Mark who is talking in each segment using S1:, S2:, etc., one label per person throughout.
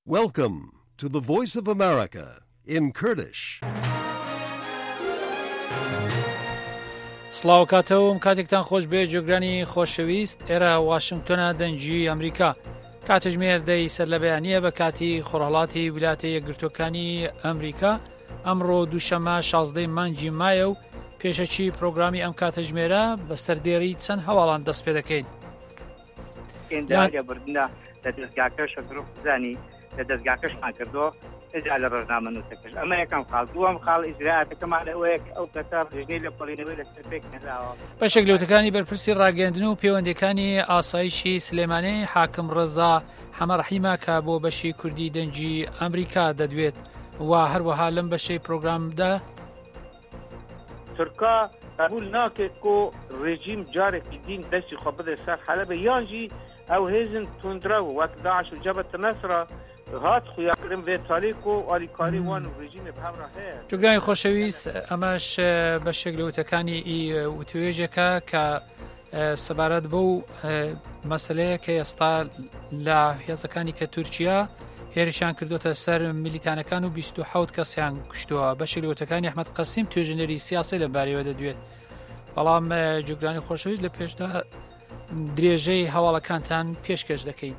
S1: Welcome to the Voice of America in Kurdish.
S2: سڵاو کاتەوەم کاتێکتان خۆش بێ جۆگرانی خۆشەویست ئێرە واشنگتۆنە دەنجی ئەمریکا کاتژمێر دەی سەر لە بەیانیە بە کاتی خۆرهەڵاتی ویلاتە یەکگرتوەکانی ئەمریکا ئەمڕۆ دووشەمە 16 مانگی مایە و پێشەچی پرۆگرامی ئەم کاتەژمێرە بە سەردێڕی چەند هەواڵان دەست پێ دەکەین.
S3: بردنە لە دەستگاکەش گرروپ زانی لە دەستگاکەشمان کردەوە ئەجا لە ڕۆژنامە نووسەکەش ئەمە یەکەم خاڵ دووەم خاڵ ئیجرائاتەکەمان لەوەیە ئەو کەسە ڕژنەی لە پەڵینەوەی لە سەرپێک نەداوە.
S2: بەشێک لەوتەکانی بەرپرسی ڕاگەاندن و پەیوەندیەکانی ئاسایشی سلێمانی حاکم ڕەزا حەمەڕەحیمە کە بۆ بەشی کوردی دەنجی ئەمریکا دەدوێت و هەروەها لەم بەشەی پرۆگرامدا
S4: تورکا قبول ناکرد که رژیم جارێکی دین دەستی خۆ بدە سەر حەلەبە یانجی ئەو هێزن توندرە و وەک داعش و جەبهة نەسرە هات خویاکردن بێ تاریک و ئالیکاری وان و ڕژیمێ بەهەمڕا هەیە.
S2: جۆگرانی خۆشەویست ئەمەش بەشێک لە وتەکانی وتوێژێکە کە سەبارەت بۆ مەسلەیە کە ئێستا لە هێزەکانی کە تورکیا هێرشیان کردوتە سەر میلیتانەکان و 27 کەسیان کوشتووە. بەشێک لە وتەکانی ئەحمەد قەسیم توێژنەری سیاسی لەبارەیەوە دەدوێت. بەڵام جۆگرانی خۆشەویست لە پێشدا درێژەی هەواڵەکانتان پێشکەش دەکەین.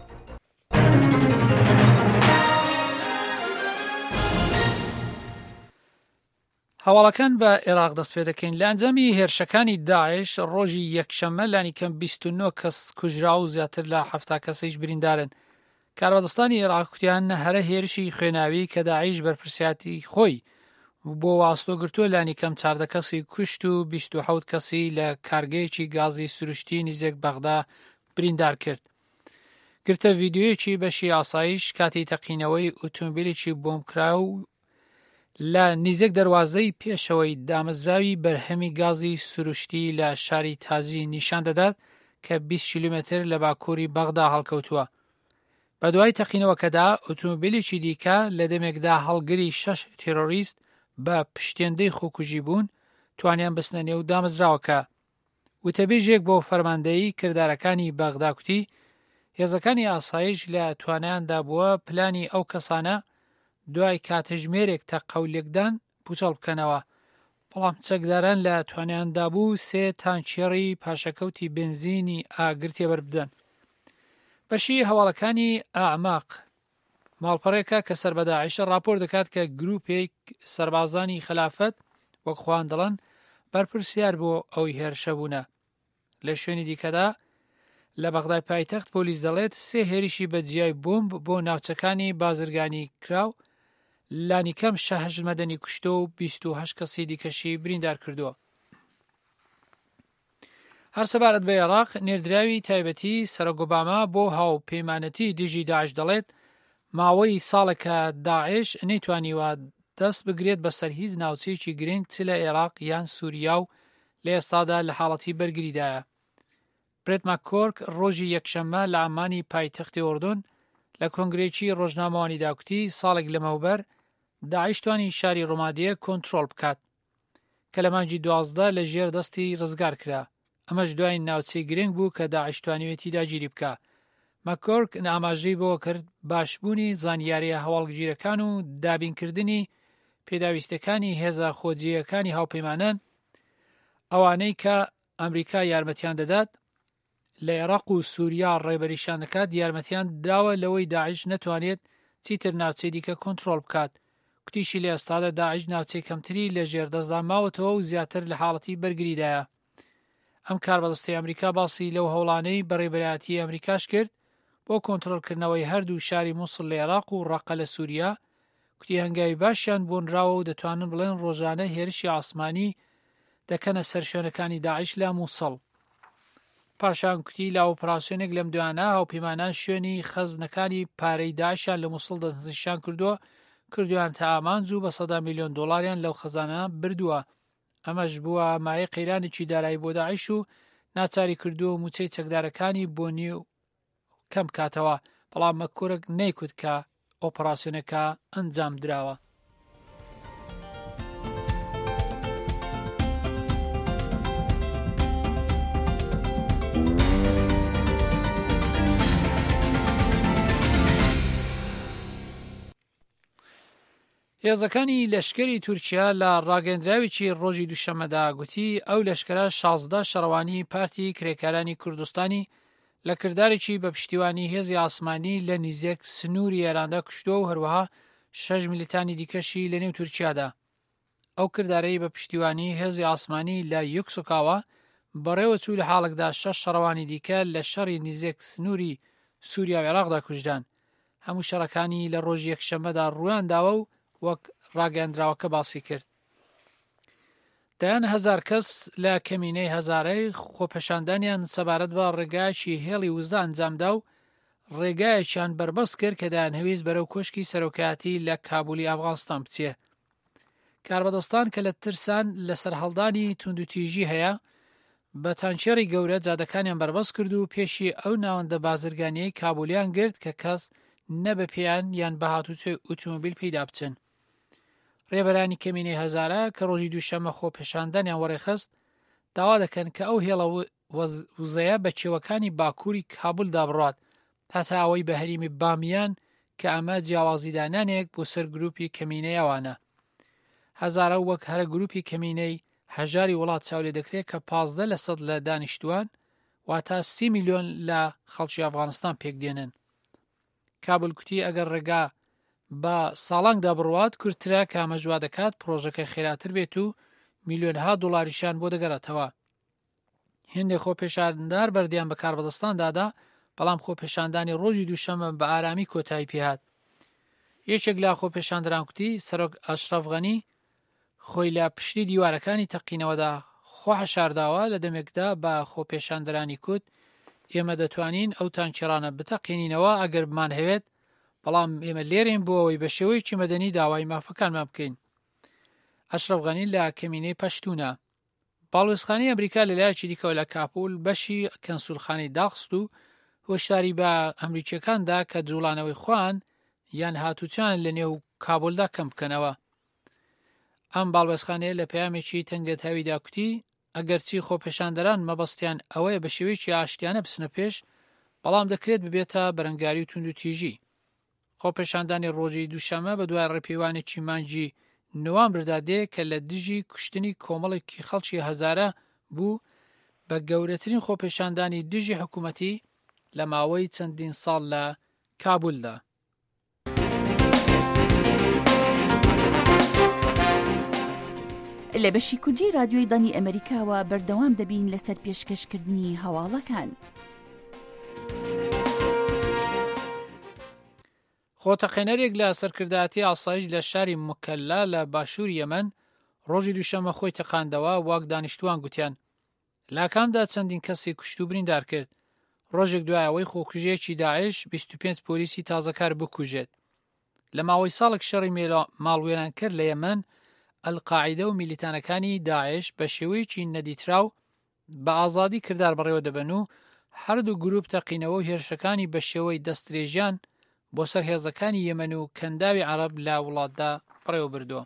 S2: هەواڵەکان بە عێراق دەست پێ دەکەین. لە ئەنجامی هێرشەکانی داعش ڕۆژی یەکشەممە لانی کەم 29 کەس کوژرا و زیاتر لە 70 کەسیش بریندارن. کاربەدەستانی عێراق کوتیان هەرە هێرشی خوێناوی کە داعش بەرپرسیاتی خۆی بۆ واستۆ گرتووە لانی کەم 14 کەسی کوشت و 27 کەسی لە کارگەیەکی گازی سروشتی نزیک بەغدا بریندار کرد. گرتە ڤیدیۆیەکی بەشی ئاسایش کاتی تەقینەوەی ئۆتۆمبیلێکی بۆمبکرا و لە نزیک دەواازەی پێشەوەی دامەزراوی بەرهەمی گازی سروشتی لە شاری تازی نیشان دەدات کە 20 کیلومتر لە باکووری بەغدا هەڵکەوتووە. بە دوای تەقینەوەکەدا ئۆتۆمبیلێکی دیکە لە دەمێکدا هەڵگری 6 تێرۆریست بە پشتێندەی خۆکوژی بوون توانیان بستنە نێو دامەزراوەکە. وتەبێژێک بۆ فەرماندەیی کردارەکانی بەغدا کوتی هێزەکانی ئاسایش لە توانیاندا بووە پلانی ئەو کەسانە دوای کاتژمێرێک تەقەولێکدان پوچەڵ بکەنەوە. بەڵام چەکداران لە توانیاندا بوو 3 تانچێڕی پاشەکەوتی بنزینی ئاگرتێ بەربدەن. بەشی هەواڵەکانی ئەعماق ماڵپەڕێکە کە سەر بە داعیشە راپۆر دەکات کە گروپێک سەربازانی خلافەت وەک خۆیان دەڵێن بەرپرسیار بۆ ئەوی هێرشە بوونە. لە شوێنی دیکەدا لە بەغدای پایتەخت پۆلیس دەڵێت 3 هێرشی بەجیای بۆمب بۆ ناوچەکانی بازرگانی کراو لانی کەم 6 مەدەنی کوشتە و 28 کەسی دیکەشی بریندار کردووە. هەر سەبارەت بە عێراق نێردراوی تایبەتی سەرۆک ئۆباما بۆ هاوپەیمانەتی دژی داعش دەڵێت ماوەی ساڵێکە داعش نەیتوانیوە دەست بگرێت بەسەر هیچ ناوچەیەکی گرنگ چ لە عێراق یان سووریا و لە ئێستادا لە حاڵەتی بەرگریدایە. برێت ماککۆرک ڕۆژی یەکشەممە لە ئامانی پایتەختی ئۆردن لە کۆنگرێکی ڕۆژنامەوانی داکوتی ساڵێک لەمەوبەر داعش توانی شاری ڕۆمادیە کۆنتڕۆڵ بکات کە لە مانگی 12 لە ژێر دەستی ڕزگار کرا. ئەمەش دوای ناوچەی گرنگ بوو کە داعش توانیوێتی داگیری بکە. ماککۆرک ئاماژەی بۆ کرد باشبوونی زانیاریە هەواڵگیرەکان و دابینکردنی پێداویستەکانی هێزە خۆجیەکانی هاوپەیمانان ئەوانەی کە ئەمریکا یارمەتیان دەدات لە عێراق و سووریا ڕێبەریشان دەکات یارمەتیان داوە لەوەی داعش نەتوانێت چیتر ناوچەی دیکە کۆنتڕۆڵ بکات. کوتیشی لە ئێستادا داعش ناوچەی کەمتری لە ژێردەستدا ماوەتەوە و زیاتر لە حاڵەتی بەرگریدایە. ئەم کاربەدەستی ئەمریکا باسی لەو هەوڵانەی بەڕێبەرایەتی ئەمریکاش کرد بۆ کۆنتڕۆڵکردنەوەی هەردوو شاری مووسڵ لە عێراق و ڕەقە لە سووریا. کوتی هەنگاوی باشیان بۆنراوە و دەتوانن بڵێن ڕۆژانە هێرشی ئاسمانی دەکەنە سەر شوێنەکانی داعش لە مووسڵ. پاشان کوتی لە ئۆپراسیۆنێک لەم دوانە هاوپەیمانان شوێنی خەزنەکانی پارەی داعشیان لە مووسڵ دەستنیشان کردویان تا ئامانج و بە 100 میلیۆن دۆڵاریان لەو خەزانە بردووە. ئەمەش بووە مایە قەیرانێکی دارایی بۆ داعش و ناچاری کردووە موچەی چەکدارەکانی بۆنی و کەم کاتەوە. بەڵام مەککۆرک نەیکوت کە ئۆپراسیۆنەکە ئەنجام دراوە. هێزەکانی لەشکری تورکیا لە ڕاگەندراوێکی ڕۆژی دووشەمەدا گوتی ئەو لەشکرە 16 شەڕەوانی پارتی کرێکارانی کوردستانی لە کردارێکی بە پشتیوانی هێزی ئاسمانی لە نزیک سنووری ئێراندا کوشتووە و هەروەها 6 میلیتانی دیکەشی لە نێو تورکیادا. ئەو کردارەی بە پشتیوانی هێزی ئاسمانی لە یوکسوکاوە بەڕێوە چوو لە حاڵکدا 6 شەڕەوانی دیکە لە شەڕی نزیک سنووری سووریا و عێراقدا کوژدان. هەموو شەڕەکانی لە ڕۆژی یەکشەممەدا ڕوویانداوە و وەک ڕاگەاندراوەکە باسی کرد. دەیان 1000 کەس لە کەمینەی هەزارەی خۆپەشاندانیان سەبارەت بە ڕێگایەکی هێڵی وزە ئەنجامدا و ڕێگایەکیان بربەست کرد کە دایان هەویست بەرەو کۆشکی سەرۆکایەتی لە کابولی ئەفغانستان بچێ. کاربەدەستان کە لە ترسان لەسەر هەڵدانی توندوتیژی هەیە بە تانچێری گەورە جادەکانیان بربەست کرد و پێشی ئەو ناوەندە بازرگانیەی کابولیان گرت کە کەس نە بە پێیان یان بە هاتوچۆی ئۆتۆمۆبیل پێدا بچن. ڕێبەرانی کەمینەی هەزارە کە ڕۆژی دووشەمە خۆپێشاندانیان وەڕێخست داوا دەکەن کە ئەو هێڵە وزەیە بە چێوەکانی باکووری کابولدا بڕات هەتا ئەوەی بە هەریمی بامیان کە ئەمە جیاوازیدانانێک بۆ سەر گروپی کەمینەی ئەوانە. هەزارە وەک هەرە گروپی کەمینەی هەژاری وڵات چاولێ دەکرێت کە 15% لە دانیشتوان واتە 30 میلیۆن لە خەڵکی ئەفغانستان پێکدێنن. کابل کوتی ئەگەر ڕێگا بە ساڵانگدا بڕوات کورتترە کە ئامەژوا دەکات پرۆژەکە خێراتر بێت و میلیۆنها دۆلاریشان بۆ دەگەڕێتەوە. هێندێک خۆپێشاندار بەردیان بە کاربەدەستاندادا بەڵام خۆپێشاندانی ڕۆژی دووشەمە بە ئارامی کۆتایی پێهات. یەکێک لە خۆپێشاندران کوتی سەرۆک ئەشرەف غەنی خۆی لە پشتی دیوارەکانی تەقینەوەدا خۆحەشارداوە لە دەمێکدا بە خۆپێشاندرانی کوت ئێمە دەتوانین ئەو تانچێرانە بتەقینینەوە ئەگەر بمان هەوێت بەڵام ئێمە لێرین بۆ ئەوەی بە شێوەیەکی مەدەنی داوای مافەکانمان بکەین. ئەشرەف غەنی لە کەمینەی پەشتوونە. باڵوێزخانەی ئەمریکا لەلایەکی دیکەوە لە کاپول بەشی کەنسولخانەی داخست و هۆشداری بە ئەمریکیەکاندا کە جوڵانەوەی خوان یان هاتوچیان لە نێو کابولدا کەم بکەنەوە. ئەم باڵوێزخانەیە لە پەیامێکی تەنگەتاویدا کوتی ئەگەرچی خۆپێشاندەران مەبەستیان ئەوەیە بە شێوەیەکی ئاشتیانە بچنە پێش بەڵام دەکرێت ببێتە بەرەنگاری و توندوتیژی. خۆپێشاندانی ڕۆژی دووشەمە بە دوای ڕێپێوانێکی مانجی نوامبردا دێ کە لە دژی کوشتنی کۆمەڵێکی خەڵکی هەزارە بوو بە گەورەترین خۆپێشاندانی دژی حکوومەتی لە ماوەی چەندین ساڵ لە کابولدا.
S5: لە بەشی کوردی رادیۆی دانی ئەمریکاوە بەردەوام دەبین لەسەر پێشکەشکردنی هەواڵەکان.
S2: خۆتەقێنەرێک لە سەرکردایەتی ئاسایش لە شاری مکەلا لە باشووری یەمەن ڕۆژی دووشەمە خۆی تەقاندەوە واک دانیشتوان گوتیان. لاکامدا چەندین کەسی کوشت و بریندار کرد. ڕۆژێک دوایەوەی خۆکوژەیەکی داعش 25 پۆلیسی تازەکار بکوژێت. لە ماوەی ساڵێک شەڕی ماڵوێران کرد لە یەمەن ئەلقاعیدە و میلیتانەکانی داعش بە شێوەیەکی نەدیتراو بە ئازادی کردار بەڕێوە دەبن و هەردوو گروپ تەقینەوە و هێرشەکانی بە شێوەی دەستدرێژیان بۆ سەر هێزەکانی یەمەن و کەنداوی عەرەب لە وڵاتدا بڕێوە بردووە.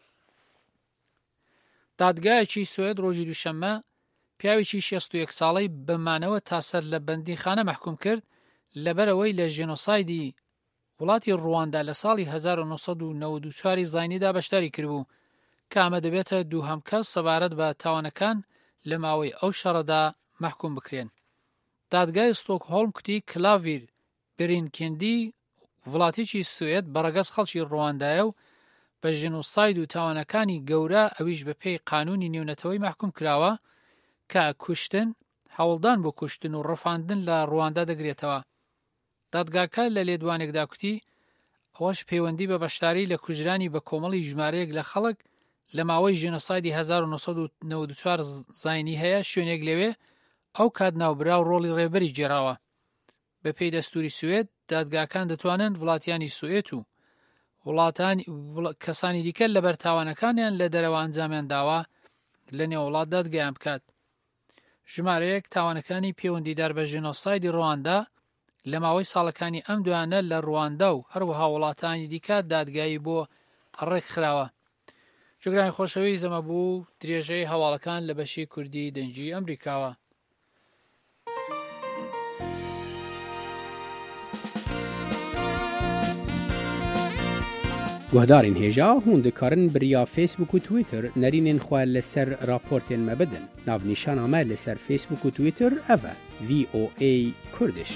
S2: دادگایەکی سوێد ڕۆژی دووشەممە پیاوێکی 61 ساڵەی بەمانەوە تاسەر لە بەندیخانە مەحکوم کرد لەبەرەوەی لە ژێنۆسایدی وڵاتی ڕواندا لە ساڵی 1994 زاینیدا بەشداری کردبوو کە ئەمە دەبێتە دووهەم کەس سەبارەت بە تاوانەکان لە ماوەی ئەو شەڕەدا مەحکوم بکرێن. دادگای ستۆکهۆلم کوتی کلاڤیر برینکێندی وڵاتێکی سوێد بەڕەگەز خەڵکی ڕوواندایە و بە ژێنۆساید و تاوانەکانی گەورە ئەویش بە پێی قانونی نێونەتەوەی مەحکوم کراوە کە کوشتن، هەوڵدان بۆ کوشتن و ڕەفاندن لە ڕواندا دەگرێتەوە. دادگاکە لە لێدوانێکدا کوتی ئەوەش پەیوەندی بە بەشداری لە کوژرانی بە کۆمەڵی ژمارەیەک لە خەڵک لە ماوەی ژێنۆسایدی 1994 زاینی هەیە شوێنێک لەوێ ئەو کات ناوبرا و ڕۆڵی ڕێبەری جێراوە. بە پێی دەستوری سوێد دادگاکان دەتوانن وڵاتیانی سوێت و کەسانی دیکە لەبەر تاوانەکانیان لە دەرەوە ئەنجامیان داوە لە نێو وڵات دادگایان بکات. ژمارەیەک تاوانەکانی پەیوەندیدار بە ژێنۆسایدی ڕواندا لە ماوەی ساڵەکانی ئەم دوانە لە ڕواندا و هەروەها وڵاتانی دیکە دادگایی بۆ ڕێک خراوە. جگرانی خۆشەوی زەمەبوو درێژەی هەواڵەکان لە بەشی کوردی دەنجی ئەمریکاوە.
S6: گهدارین هێژا هون دikarin biriya Facebook û Twitter nerînên xwe li ser raportên me bidin. Navnîşana me li ser Facebook û Twitter ev e VOA Kurdish.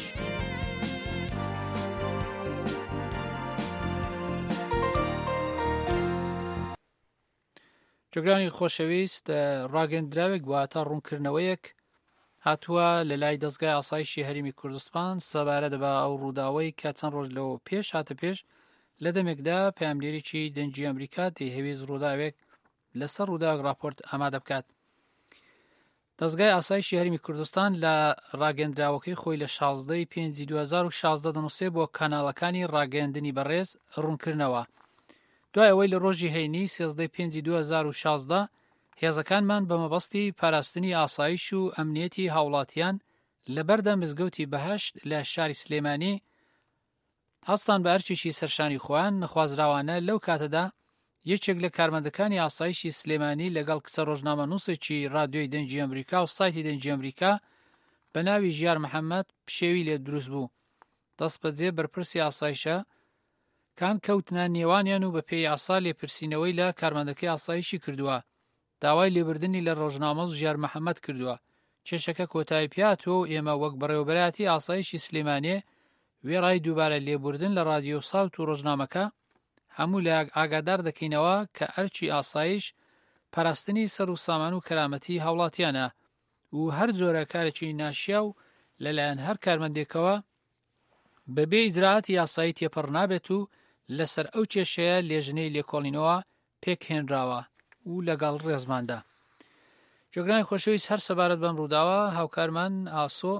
S2: جۆگرانی خۆشەویست، ڕاگەندراوێک واتە ڕوونکردنەوەیەک هاتووە لە لای دەستگای ئاسایشی هەرێمی کوردستان سەبارەت بە ئەو ڕووداوەی کە چەند ڕۆژ لەوە پێش هاتە پێش لە دەمێکدا پەیامدێرێکی دەنگی ئەمریکا دەیهەوێت ڕووداوێک لەسەر ڕووداوێک راپۆرت ئامادە بکات. دەستگای ئاسایشی هەرێمی کوردستان لە ڕاگەندراوەکەی خۆی لە 16/5/2016 دەنووسێ بۆ کاناڵەکانی ڕاگەیاندنی بەڕێز ڕوونکردنەوە. دوای ئەوەی لە ڕۆژی هەینی 13/5/2016 هێزەکانمان بە مەبەستی پاراستنی ئاسایش و ئەمنیەتی هاوڵاتیان لەبەردە مزگەوتی بەهەشت لە شاری سلێمانی هەستان بە ئەرچێکی سەرشانی خۆیان نەخوازراوانە لەو کاتەدا یەکێک لە کارمەندەکانی ئاسایشی سلێمانی لەگەڵ کچە ڕۆژنامە نووسێکی رادیۆی دەنگی ئەمریکا و سایتی دەنگی ئەمریکا بە ناوی ژیار محەممەد پشێوی لێ دروست بوو. دەست بەجێ بەرپرسی ئاسایشە کان کەوتنە نێوانیان و بە پێی یاسا لێپرسینەوەی لە کارمەندەکەی ئاسایشی کردووە. داوای لێبردننی لە ڕۆژنامە ژیار محەممەد کردووە. کێشەکە کۆتایی پێهاتووە و ئێمە وەک بەڕێوەبەراتی ئاسایشی سلێمانێ وێڕای دووبارە لێبوردن لە رادیۆ ساوت و ڕۆژنامەکە هەموو لە ئاگادار دەکەینەوە کە ئەرچی ئاسایش پاراستنی سەر و سامان و کەرامەتی هاوڵاتیانە و هەر جۆرە کارێکی ناشیا و لەلایەن هەر کارمەندێکەوە بەبێ ئیجراعاتی یاسایی تێپەڕ نابێت و لەسەر ئەو کێشەیە لێژنەی لێکۆڵینەوە پێک هێنراوە و لەگەڵ ڕێزماندا. جۆگرانی خۆشەویست، هەر سەبارەت بەم ڕووداوە هاوکارمان ئاسۆ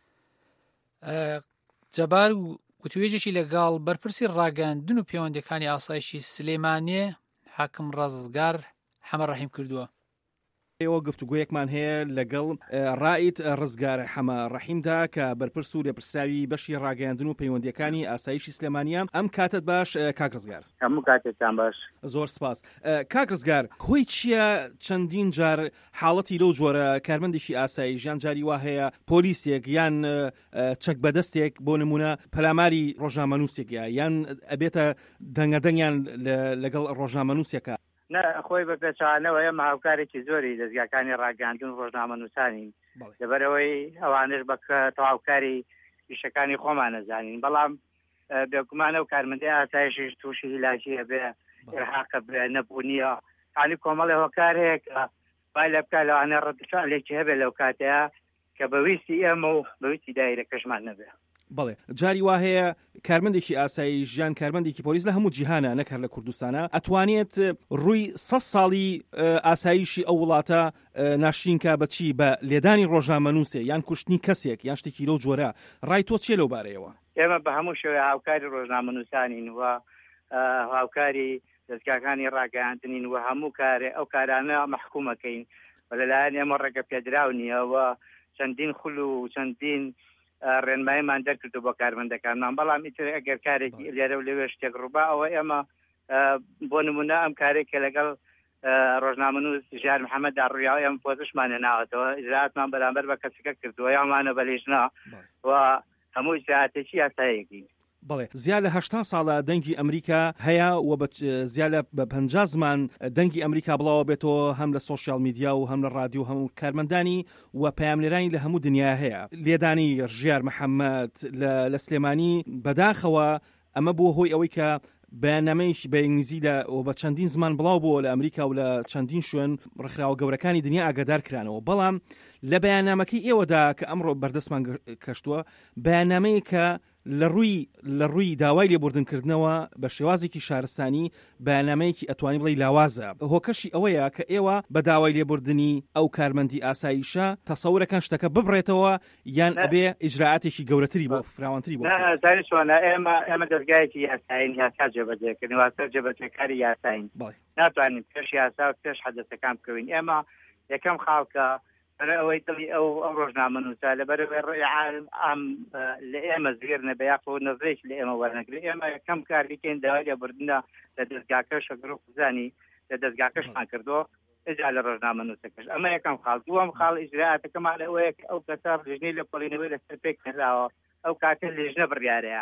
S2: جەبار وتوێژێکی لەگەڵ بەرپرسی ڕاگەاندن و پەیوەندیەکانی ئاسایشی سلێمانێ حاکم ڕزگار حەمەڕەحیم کردووە.
S7: ئێوە گفتوگویەکمان هەیە لەگەڵ ڕائیت ڕزگار حەمەڕەحیمدا کە بەرپرس و لێپرساوی بەشی ڕاگەاندن و پەیوەندیەکانی ئاسایشی سلێمانیە. ئەم کاتت باش کاک ڕزگار.
S3: هەموو کاتێکتان باش.
S7: زۆر سپاس. کاک ڕزگار، هۆی چییە چەندین جار حاڵەتی لەو جۆرە کارمەندێکی ئاسایش یان جاری وا هەیە پۆلیسێک یان چەک بەدەستێک بۆ نمونە پەلاماری ڕۆژنامەنووسێکە یان ئەبێتە دەنگەدەنگیان لەگەڵ ڕۆژنامەنووسێکە؟
S3: خۆی بە پێچوانەوە ئێمە هاوکارێکی زۆری دەستگاکانی ڕاگەاندن ڕۆژنامە نووسانین لەبەرەوەی ئەوانش بە تەواوکاری پیشەکانی خۆمان نەزانین، بەڵام بێگومانە و کارمەندی ئاسایشیش تووشی هیلاکی هەبێ ئێرهاقە بێ نەبوونیە انی کۆمەڵی هۆکار هەیە کە بای لە بکات لەوانە ڕەتشالێکی هەبێ لەو کاتەیە کە بەویستی ئێمە و بەویستی دایرەکەشمان نەبێ.
S7: بەڵێ جاری وا هەیە کارمەندێکی ئاسایی ژیان کارمەندێکی پۆلیس لە هەموو جیهانە نەکار لە کوردستانە ئەتوانێت ڕووی 100 ساڵی ئاسایشی ئەو وڵاتە ناشرینکە بەچی بە لێدانی ڕۆژنامەنووسێ یان کوشتنی کەسێک یان شتێکی لەو جۆرە. ڕای تۆ چیە لەو بارەیەوە؟
S3: ئێمە بە هەموو شێوێ هاوکاری ڕۆژنامەنووسانین و هاوکاری دەستگاکانی ڕاگەاندنین و هەموو کارێ ئەو کارانە مەحکوومەکەین بەلایەن ئێمە ڕێگە پێدراو نییە و چەندین خول و چەندین ڕێنماییمان دەرکردو بۆ کارمەندەکانمان، بەڵام ئیتر ئەگەر کارێکی لێرە و لەوێ شتێک ڕووبا ئەوە ئێمە بۆ نمونە ئەم کارێکە لەگەڵ ڕۆژنامەنووس ژیار محەممەددا ڕوویاوە ئەم پۆزشمانە ناوەتەوە ئیجراعاتمان بەرامبەر بە کەسەکە کردووە یانمانە بەلێژنا و هەموو ئیجراعاتێکی یاساییەکەین.
S7: بەڵێ زیاد لە 80 ساڵە دەنگی ئەمریکا هەیە و زیاد بە 50 زمان دەنگی ئەمریکا بڵاوە بێتەوە هەم لە سۆشیال میدیا و هەم لە رادیۆ هەموو کارمەندانی و پەیامنێرانی لە هەموو دنیا هەیە. لێدانی ژیار محەممەد لە سلێمانی بەداخەوە ئەمە بووە هۆی ئەوەی کە بەیاننامەیەکی بە ئینگلیزی و بە چەندین زمان بڵاو بووە لە ئەمریکا و لە چەندین شوێن ڕێکخراوە گەورەکانی دنیا ئاگادار کرانەوە. بەڵام لە بەیاننامەکەی ئێوەدا کە ئەمڕۆ بەردەستمان کەشتووە بەیاننامەیە کە لە ڕووی داوای لێبوردنکردنەوە بە شێوازێکی شارستانی بەیاننامەیەکی ئەتوانی بڵێ لاوازە. هۆکەشی ئەوەیە کە ئێوە بە داوای لێبوردنی ئەو کارمەندی ئاسایشە تەسەورەکان شتەکە ببڕێتەوە یان ئەبێ ئیجراعاتێکی گەورەتری بۆ فراوانتری بۆ.
S3: چۆنە ئێمە دەستگایەکی یاساین یاسا جێبەجێکردن واسە جێبەجێکاری یاساین ناتوانین پێش یاسا و پێش حەدەسەکان بکەوین. ئێمە یەکەم خاڵکە ئەوەی دڵی ئەو ڕۆژنامەنووسە لەبەرەوەی ڕێعالم ئەم لە ئێمە زیر نەبەیاق و نەزێک لە ئێمە وەرنەگرێت. ئێمە یەکەم کار بکەین داوای لێبوردنە لە دەستگاکە شەگرۆ قوزانی لە دەستگاکەشمان کردەوە ئێجا لە ڕۆژنامەنووسەکەش. ئەمە یەکەم خاڵ. دووەم خاڵ ئیجراعاتەکەمان لەوەیە کە ئەو کەسە لێژنەی لە پۆلینەوەی لەسەر پێک نراوە ئەو کاتە لێژنە بڕیارەیە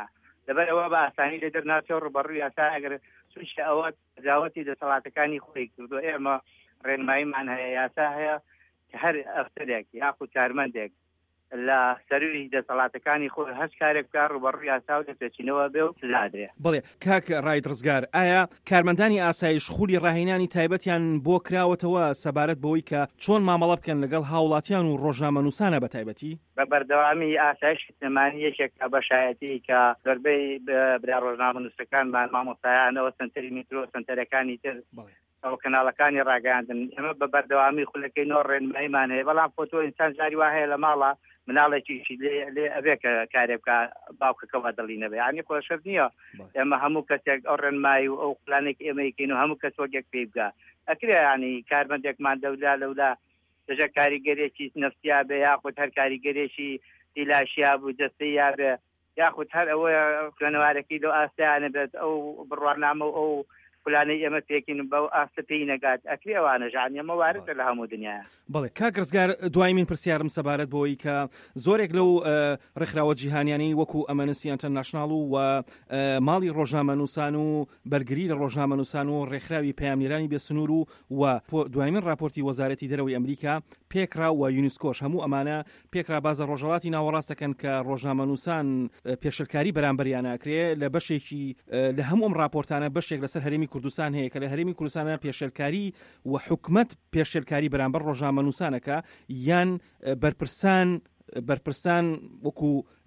S3: لەبەرەوە بە ئاسانی لە دەرناچەوە ڕوبەڕووی یاسا ئەگەر سوشتە ئەوە تجاوەتی دەسەڵاتەکانی خۆی کردو ئێمە ڕێنماییمان هەیە یاسا هەیە کە هەر ئەفسەرێک یاخود کارمەندێک لە سەروی دەسەڵاتەکانی خۆی هەست کارێک بکات ڕوبەڕووی یاسا و دەپێچینەوە بێ و سزادرێ.
S7: بڵێ کاک ڕاید ڕزگار، ئایا کارمەندانی ئاسایش خولی ڕاهێنانی تایبەتیان بۆ کراوەتەوە سەبارەت بەوەی کە چۆن مامەڵە بکەن لەگەڵ هاوڵاتیان و ڕۆژنامەنووسانە بە تایبەتی؟
S3: بە بەردەوامی ئاسایش سلێمانی یەکێکە بەشایەتی کە زۆربەی برا ڕۆژنامەنووسەکانمان مامۆستایانەوە سنتەری میترۆ سنتەرەکانی تر ئەو کەناڵەکانی ڕاگەاندن ئێمە بە بەردەوامی خولەکەینەوە ڕێنماییمان هەیە، بەڵام فۆتۆ ئینسان جاری وا هەیە لە ماڵە مناڵێکیشی لێ ئەبێ کە کارێک بکە باوکەکەەوە دڵینەبێ ینی خۆشەر نییە ئێمە هەموو کەسێک ئەو ڕێنمایی و ئەو خولانێک ئێمە یکەین و هەموو کەس وەکێک پێی بگە ئەکرێ ینی کارمەندێکمان دەولا لەولا دەژە کاریگەرێکی نەفسیا بێ یاخود هەر کاریگەرێکی دیلاشیا بوو دەستەی یا بێ یاخود هەر ئەوە خوێنەوارەکەی لەو ئاستیانە بێت ئەو بڕوانامە و ئەو فلانەی ئێمە پێکین بەو ئاستە پێی نەگات ئەکری ئەوانە ژان ئێمە واردە لە هەموو دنیا.
S7: بەڵێ کاک ڕزگار، دوای من پرسیارم سەبارەت بۆی کە زۆرێک لەو ڕێکخراوە جیهانیانی وەکو ئەمەنسی ئینتەرناشناڵ و ماڵی ڕۆژنامەنووسان و بەرگری لە ڕۆژنامەنووسان و ڕێکخراوی پەیامنێرانی بێسنوور و دوای من راپۆرتی وەزارەتی دەرەوەی ئەمریکا پێکرا و یونسکۆش هەموو ئەمانە پێکرا بازە ڕۆژهەڵاتی ناوەڕاستەکەن کە ڕۆژنامەنووسان پێشەرکاری بەرامبەریان ئەکرێ لە بەشێکی لە هەموو ئەم راپۆرتانە بەشێک لەسەر هەرێمی کوردستان هەیە کە لە هەرێمی کوردستانە پێشەرکاری و حکومەت پێشەرکاری بەرامبەر ڕۆژنامەنووسانەکە یان بەرپرسان وەکو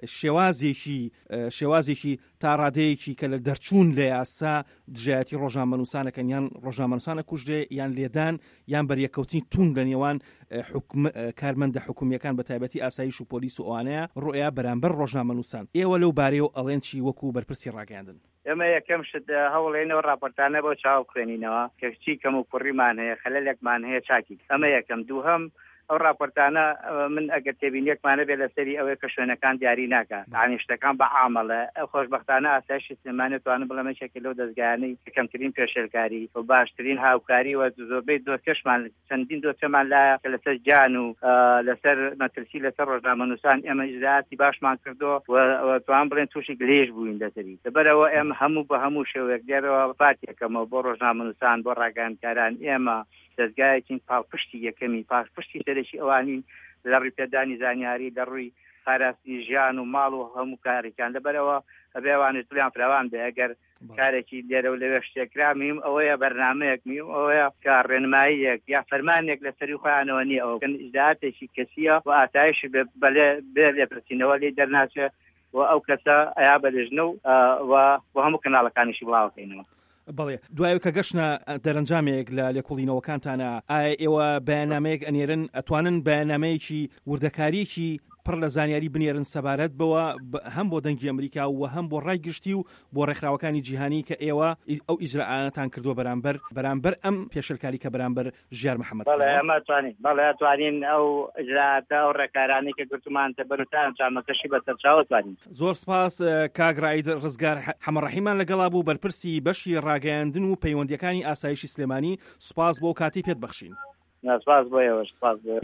S7: شێوازێکی تا ڕادەیەکی کە لە دەرچوون لە یاسا دژایەتی ڕۆژنامەنووسانەکەن یان ڕۆژنامەنووسانە کوژدێ یان لێدان یان بەریەکەوتنی تون لە نێوان کارمەندە حکومیەکان بە تایبەتی ئاسایش و پۆلیس و ئەوانەیە ڕۆیا بەرامبەر ڕۆژنامەنووسان. ئێوە لەو بارەیەوە ئەڵێن چی وەکو بەرپرسی ڕاگەاندن؟
S3: ئێمە یەکەم شت هەوڵێنەوە راپۆرتانە بۆ چاو خوێنینەوە کەچی کەم و کوڕیمان هەیە خەلەلێکمان هەیە چاکی ئەمە یەکەم. دووهەم ئەو راپۆرتانە من ئەگەر تێبینیەکمانە بێ لەسەری ئەوەی کە شوێنەکان دیاری ناکات دانیشتەکان بە عامەڵە ئەو خۆشبەختانە ئاسایشی سلێمانی توانم بڵێمە شەکل لەو دەستگایانەی کەمترین پێشێرکاری و باشترین هاوکاری و زۆربەی دۆستکەشمان چەندین دۆستەمان لایە کە لەسەر جان و لەسەر مەترسی لەسەر ڕۆژنامەنووسان ئێمە ئیجراعاتی باشمان کردو و توان بڵێن تووشی گلێژ بووین دەسەری لەبەرەوە ئێمە هەموو بە هەموو شێوەیەک دێرەوە پاتێکەمەوە بۆ ڕۆژنامەنووسان بۆ ڕاگەاندکاران ئێمە دەستگایەکی پاڵپشتی یەکەمی پاشپشتی سەرەکی ئەوانی لە ڕووی پێدانی زانیاری لە ڕووی پاراستی ژیان و ماڵ و هەموو کارێکیان لەبەرەوە ئەبێوانێت تولیان فراوان بێ ئەگەر کارێکی لێرە و لەوێ شتێکرا میم ئەوەیە بەرنامەیەک میم ئەوەیە کە ڕێنماییەک یا فەرمانێک لە سەری خۆیانەوە نیە ئەو ئیجراعاتێکی کەسیە و ئاسایشی بێ لێپرسینەوە لێ دەرناچێت و ئەو کەسە ئەیا بەلژنە و هەموو کەناڵەکانیشی بڵاوکەینەوە.
S7: بەڵێ دوایە کە گەشتە دەرەنجامێک لە لێکۆڵینەوەکانتانە ئایا ئێوە بەیانامەیەک ئەنێرن ئەتوانن بەیانامەیەکی وردەکاریەکی پڕ لە زانیاری بنێرن سەبارەت بەوە هەم بۆ دەنگی ئەمریکا و هەم بۆ ڕای گشتی و بۆ ڕێکخراوەکانی جیهانی کە ئێوە ئەو ئیجراعاتان کردووە بەرامبەر ئەم پێشەرکاری کە بەرامبەر ژیار محەممەد.
S3: بەڵێ توانین ئەو ئیجراعاتە ئەو ڕێکارانی کە گرتومانتە بەرتان چامەکەشی بەسەرچاوە توانین.
S7: زۆر سپاس کاک ڕاید ڕزگار، هەمەڕەحیمان لەگەڵا بوو بەرپرسی بەشی ڕاگەیاندن و پەیوەندیەکانی ئاسایشی سلێمانی. سوپاس بۆ کاتی پێت بەخشین.
S3: سپاس بۆ ئێوە. سپاس بۆ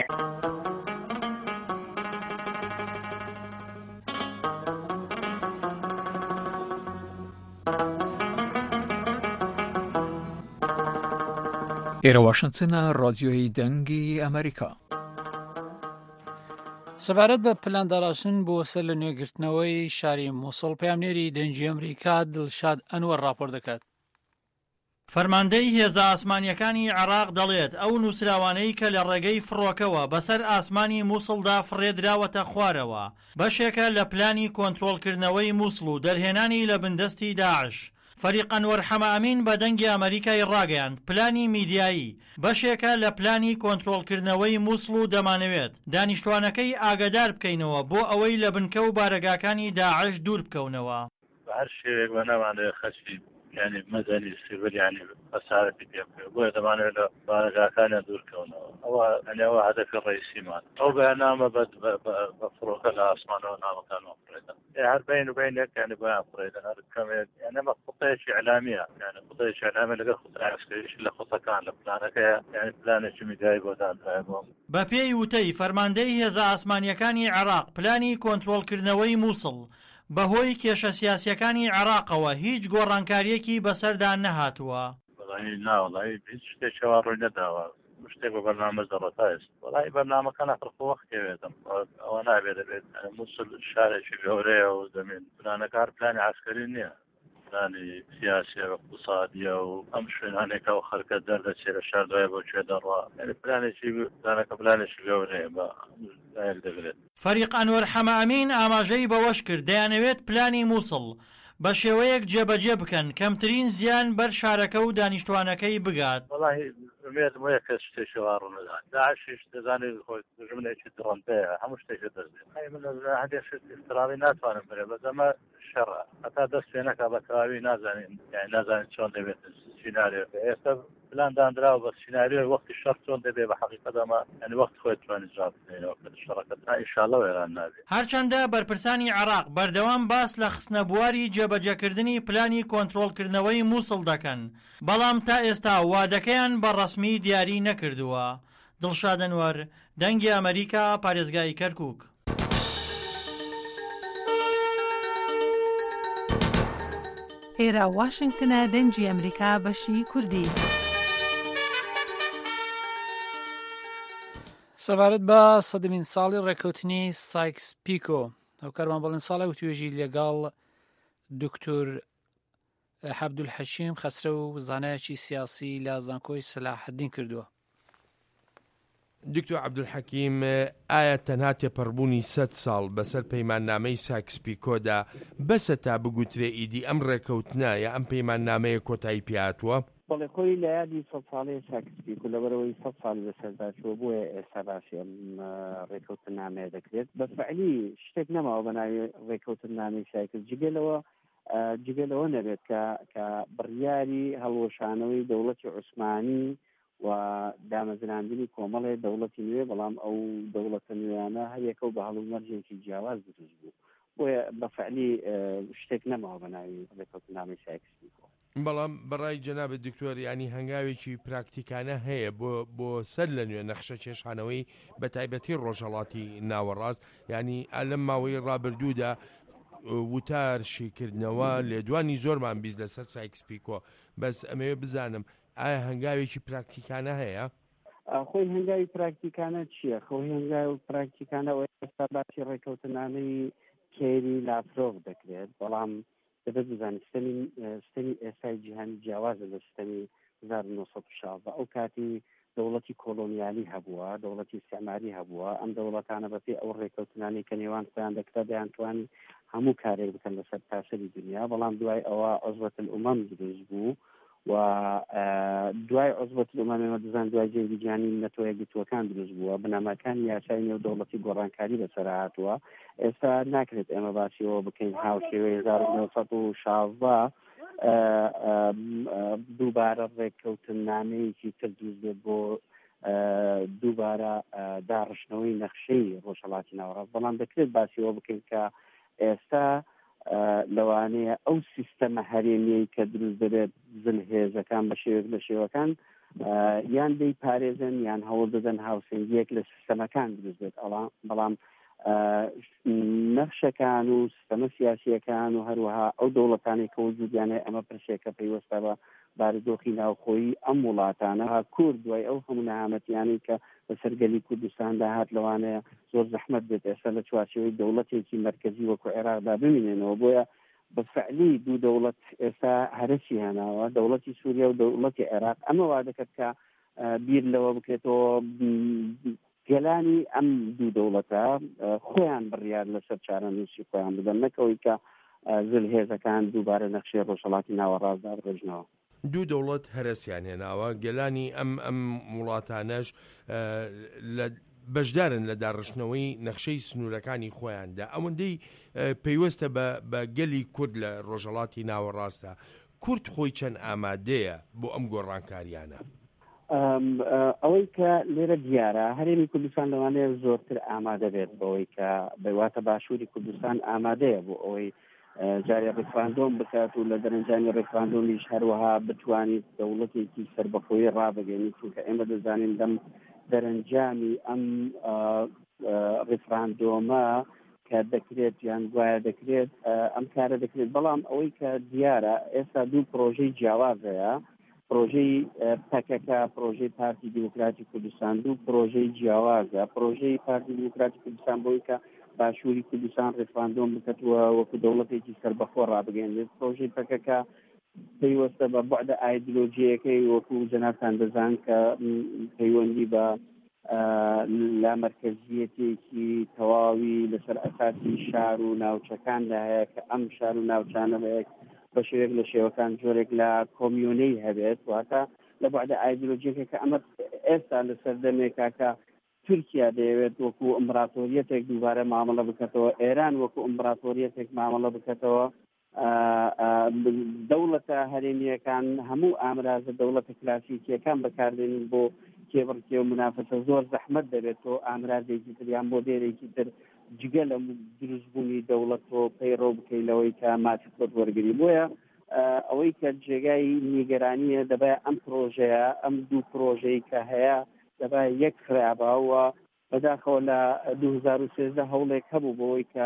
S2: ئێرە واشنگتنە ڕادیۆی دەنگی ئەمریکا. سەبارەت بە پلانداڕاستن بۆ سەر لە نوێگرتنەوەی شاری مووسڵ پەیامنێری دەنگی ئەمریکا دڵشاد ئەنوەر راپۆر دەکات.
S8: فەرماندەی هێزە ئاسمانیەکانی عێراق دەڵێت ئەو نووسراوانەی کە لە ڕێگەی فڕۆکەوە بەسەر ئاسمانی مووسڵدا فڕێدراوەتە خوارەوە بەشێکە لە پلانی کۆنتڕۆڵکردنەوەی مووسڵ و دەرهێنانی لە بندستی داعش. فەریق ئەنوەر حەمامین بە دەنگی ئەمریکای ڕاگەیاند پلانی میدیایی بەشێکە لە پلانی کۆنتڕۆڵکردنەوەی مووسڵ و دەمانەوێت دانیشتوانەکەی ئاگادار بکەینەوە بۆ ئەوەی لە بنکە و بارەگاکانی داعش دوور بکەونەوە.
S9: هەر شێوێک بە نەمانێت خەچی یعنی مەدەنی سیڤیل یعنی خەسارەتی پێ بکرێت بۆیە دەمانێت لە بارەگاکانیان دوورکەونەوە. ئەوە هەدەفی ڕئیسیمان. ئەو بەیانامە بە فڕۆکە لە ئاسمانەوە ناوەکانەوە بڕێدەن. هەر بین و بینێک یعنی بۆیان بڕێدەن هەر کەمێک یعنی ئەمە خۆتایەکی ئەعلامیە یعنی خۆتایەکی ئەعلامیە لەگەڵ خۆتای عسکەریش لە خۆتەکان لە پلانەکەیە یعنی پلانێکی میدیایی بۆ دانرایە بۆم.
S8: بە پێی وتەی فەرماندەی هێزە ئاسمانیەکانی عێراق پلانی کۆنتڕۆڵکردنەوەی مووسڵ بەهۆی کێشە سیاسیەکانی عێراقەوە هیچ گۆڕانکاریەکی بەسەردان نەهاتووە.
S9: ناوەڵی هیچ شتێکەوە ڕووی نەداوە شتێک بە بەرنامە زەڕەتا است وڵی بەرنامەکە نەخڕخۆ وەختێوێتم ئەوە نابێت دەبێت مووسڵ شارێکی گەورەیە و دەمێن پلانەکار پلانی عسکەری نییە پلانی سیاسیە و اقتصادیە و ئەم شوێنانێکە و خەرکە دەردەچێت لە شار دوای بۆ کوێ دەڕوا پلانێکی پلانەکە پلانێکی گەورەیە بە لایەک دەبێت.
S8: فەریق ئەنوەر حەمامین ئاماژەی بەوەش کرد دەیانەوێت پلانی مووسڵ بە شێوەیەک جێبەجێ بکەن کەمترین زیان بەر شارەکە و دانیشتوانەکەی بگات.
S9: وڵی مێت وە کەس شتێکەوە ڕوونەدات داعشیش دەزانێت خۆی دژمنێکی دڕۆنتەیە هەموو شتێکی دەستێت من هەندێک افتراضی ناتوانم بێ بە زەمە شەڕە هەتا دەست پێ نەکا بە تەواوی نازانین یعنی نازانین چۆن دەبێت سیناریۆ ئێستا پلان دانراوە بە سیناریۆی وەختی شەڕ چۆن دەبێت بە حەقیقەتەمە یعنی وەخت خۆی توانێت جواب بدەینەوە کە شەڕەکەت ئینشاڵڵا وێران نابێت.
S8: هەرچەندە بەرپرسانی عێراق بەردەوام باس لە خستنە بواری جێبەجێکردنی پلانی کۆنتڕۆڵکردنەوەی مووسڵ دەکەن بەڵام تا ئێستا وادەکەیان بە ڕەسمی دیاری نەکردووە. دڵشاد ئەنوەر دەنگی ئەمریکا پارێزگای کەرکووک.
S10: ئێرە واشنگتنە دەنگی ئەمریکا بەشی کوردی.
S2: سەبارەت بە سەدەمین ساڵی ڕێکەوتنی سایکس پیکۆ هەوکارمان بەڵێن ساڵە و توێژی لەگەڵ دکتۆر عەبدولحەکیم خەسرە و زانایەکی سیاسی لە زانکۆی سەلاحەدین کردووە.
S11: دکتۆر عەبدولحەکیم ئایا تەنها تێپەڕبوونی 100 ساڵ بەسەر پەیماننامەی سایکس پیکۆدا بەسە تا بگوترێ ئیدی ئەم ڕێکەوتنە یا ئەم پەیماننامەیە کۆتایی پێهاتووە؟
S12: بەڵێ خۆی لە یادی 100 ساڵی سایکس پیکۆ لەبەرەوەی 100 ساڵ بەسەرداچووە بۆیە ئێستا باسی ئەم ڕێکەوتنامەیە دەکرێت بەفعلی شتێک نەماوە بە ناوی ڕێکەوتنامەی سایکس جگەلەوە نەبێت کە بڕیاری هەڵوەشانەوەی دەوڵەتی عوسمانی و دامەزراندنی کۆمەڵێ دەوڵەتی نوێ بەڵام ئەو دەوڵەتە نوێیانە هەیەکە و بە هەڵومەرجێکی جیاواز دروست بوو بۆیە بەفعلی شتێک نەماوە بە ناوی ڕێکەوتنامەی سایکس پیکۆ.
S11: بەڵام بەڕای جەنابەت دکتۆر ینی هەنگاوێکی پراکتیکانە هەیە بۆ سەر لە نوێ نەخشە کێشانەوەی بە تایبەتی ڕۆژهەڵاتی ناوەڕاست ینی ئەلەم ماوەی ڕابردوودا وتارشیکردنەوە لێدوانی زۆرمان بیست لەسەر سایکس پیکۆ بەس ئەمەوێ بزانم ئایا هەنگاوێکی پراکتیکانە هەیە؟
S12: خۆی هەنگاوی پراکتیکانە چییە؟ خۆی هەنگاوی پراکتیکانە ئێستا باسی ڕێکەوتنامەی کێری لافرۆڤ دەکرێت بەڵام دەبێت بزانین ستەمی ئێستای جیهانی جیاوازە لە ستەمی 1960 ئەو کاتی دەوڵەتی کۆلۆنیالی هەبووە دەوڵەتی استعماری هەبووە ئەم دەوڵەتانە بەپێی ئەو ڕێکەوتنانی کە نێوان خۆیان دەکرا دەیانتوانی هەموو کارێک بکەن لەسەر تاسەری دنیا بەڵام دوای ئەوە عوزبەت الئومەم دروست بوو و دوای عوزبەت الئومەم ئێمە دەزانین دوای جەنگی جیهانی نەتۆ یەکگرتووەکان دروست بووە بنەماکانی یاسای نێو دەوڵەتی گۆڕانکاری بەسەر هاتووە ئێستا ناکرێت ئێمە باسیەوە بکەین هاوشێوەی 1916 دووبارە ڕێککەوتنامەیەکی تر دروست بێت بۆ دووبارە داڕشتنەوەی نەخشەی ڕۆژهەڵاتی ناوەڕاست بەڵام دەکرێت باسیەوە بکەین کە ئێستا لەوانەیە ئەو سیستەمە هەرێمیەی کە دروست دەبێت زلهێزەکان بە شێوەیەک لە شێوەکان یان دەی پارێزن یان هەوڵ دەدەن هاوسنگیەک لە سیستەمەکان دروست بێت بەڵام نەخشەکان و سیستەمە سیاسیەکان و هەروەها ئەو دەوڵەتانی کە وجودیانە ئەمە پرسێکە پەیوەستە بە بارودۆخی ناوخۆیی ئەم وڵاتانە کورد دوای ئەو هەموو نەهامەتیانەی کە بە سەرگەلی کوردستاندا هات لەوانەیە زۆر زەحمەت بێت ئێستا لە چوارچێوەی دەوڵەتێکی مرکزی وەکو عێراقدا ببینێنەوە بۆیە بەفعلی دوو دەوڵەت ئێستا هەرسی هێناوە دەوڵەتی سووریا و دەوڵەتی عێراق ئەمە وا دەکات کە بیر لەوە بکرێتەوە گەلانی ئەم دوو دەوڵەتە خۆیان بڕیار لەسەر چارەنووسی خۆیان بدەن نەکەوەی کە زلهێزەکان دووبارە نەخشەی ڕۆژهەڵاتی ناوەڕاستدا بڕێژنەوە.
S11: دوو دەوڵەت هەرسیان هێناوە گەلانی ئەم وڵاتانەش بەشدارن لە داڕشتنەوەی نەخشەی سنوورەکانی خۆیاندا ئەوەندەی پەیوەستە بە گەلی کورد لە ڕۆژهەڵاتی ناوەڕاستە کورد خۆی چەند ئامادەیە بۆ ئەم گۆڕانکاریانە؟
S12: ئەوەی کە لێرە دیارە هەرێمی کوردستان لەوانەیە زۆرتر ئامادە بێت بەوەی کە بەواتە باشووری کوردستان ئامادەیە بۆ ئەوەی جارێ ڕێکخواندۆم بکات و لە دەرەنجامی ڕێکخواندۆمیش هەروەها بتوانیت دەوڵەتێکی سەربەخۆیی ڕابگەێنیت چونکە ئێمە دەزانین دەم دەرەنجامی ئەم ڕێکخواندۆمە کە دەکرێت یان گوایە دەکرێت ئەم کارە دەکرێت بەڵام ئەوەی کە دیارە ئێستا دوو پرۆژەی جیاوازەیە پرۆژەی پەکەکە پرۆژەی پارتی دیموکراتی کوردستان دوو پرۆژەی جیاوازە پرۆژەی پارتی دیموکراتی کوردستان بۆی کە باشووری کوردستان ڕێفراندۆم بکەوە وەکو دەوڵەتێکی سەربەخۆ ڕابگەێنێت پرۆژەی پەکەکە پەیوەستە بە بەعدە ئایدۆلۆژیەکەی وەکو جەنابتان دەزان کە پەیوەندی بە لا مرکزیەتێکی تەواوی لەسەر ئەساسی شار و ناوچەکاندا هەیە کە ئەم شار و ناوچانە بە شێوەیەک لە شێوەکان جۆرێک لە کۆمیۆنەی هەبێت واتە لە بەعدە ئایدۆلۆژیەکە کە ئەمە ئێستا لە سەردەمێکا کە تورکیا دەیەوێت وەکو ئەمپراتۆریەتێک دووبارە مامەڵە بکەتەوە ئێران وەکو ئەمپراتۆریەتێک مامەڵە بکەتەوە دەوڵەتە هەرێمیەکان هەموو ئامرازە دەوڵەتە کلاسیکیەکان بەکاردێنن بۆ کێبڕکێ و منافەتە زۆر زەحمەت دەبێتەوە ئامرازێکی تر یان مۆدێلێکی تر جگە لە دروستبوونی دەوڵەتەوە پەیڕۆ بکەیلەوەی کە ماچ خۆت وەرگری بۆیە ئەوەی کە جێگای نیگەرانیە دەبای ئەم پرۆژەیە ئەم دوو پرۆژەی کە هەیە دەبای یەک خراپەوە بەداخەوە لە 2013 هەوڵێک هەبوو بۆەوەی کە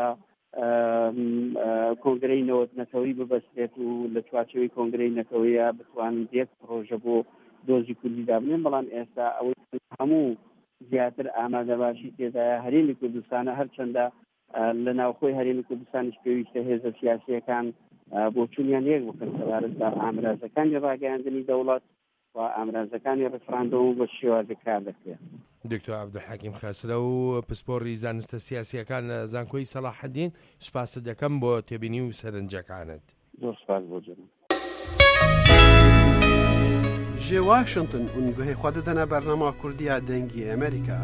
S12: کۆنگرەی نەوەتنەتەوەی ببەستێت و لە چوارچەوەی کۆنگرەی نەتەوەیە بتوانین یەک پرۆژە بۆ دۆزی کوردی دابنێن بەڵام ئێستا ئەوەی هەموو زیاتر ئامادەباشی تێدایە هەرێمی کوردستانە هەرچەندە لە ناوخۆی هەرێمی کوردستانیش پێویستە هێزە سیاسیەکان بۆ چونیان یەک بکەن سەبارەت بە ئامرازەکانی ڕاگەیاندنی دەوڵەت و ئامرازەکانی ڕێفراندۆم بە شێوازە کار دەکرێت.
S11: دکتۆر عەبدولحەکیم خاسرە و پسپۆڕی زانستە سیاسیەکان زانکۆی سەلاحەدین سپاس دەکەم بۆ تێبینی و سەرنجەکانت.
S12: زۆر سپاس بۆ جەناب.
S13: جێ واشنگتن ئونگوهی خوا دەدەنە بەرنامە کوردیە دەنگی ئەمریکا.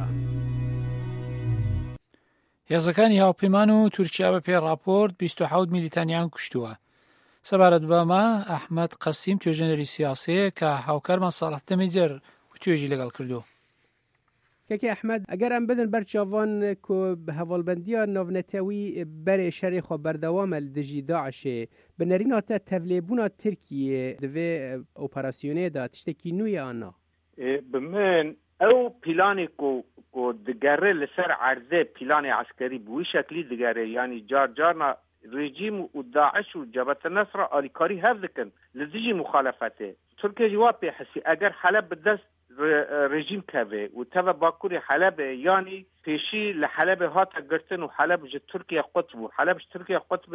S2: هێزەکانی هاوپەیمان و تورکیا بە پێی راپۆرت 27 میلیتانیان کوشتووە. سەبارەت بەمە ئەحمەد قەسیم توێژەنەری سیاسەیە کە هاوکارمان ساڵح دەمەجەر و توێژی لەگەڵ کردو.
S6: کەکی ئەحمەد ئەگەر ئەم بدن بەرچاوان کۆ هەڤڵبەندیە ناونەتەوی بەرێ شەرێ خۆ بەردەوامە لە دژی داعشێ بنەریناتە تەڤلێبوونا تورکیە دەوێ ئۆپەراسیۆنێدا تشتێکی نوێیە ئانا
S4: بمن ئەو پیلانی کو دگەڕێ لەسەر عەرزێ پیلانی عسکەری بووی شەکلی دگەڕێ ینی جارجارنا رژیم و داعش و جبهة النصر آلیکاری هەف دکن لە دژی مخالفەتێ تورکیا جواب پێ حەسی ئەگەر حەلەب بدەست رژیم کوه و تبع باکوری حلب یعنی پیشی لحلب هات گرتن و حلب ج ترکیه قطب و حلب ج ترکیه قطب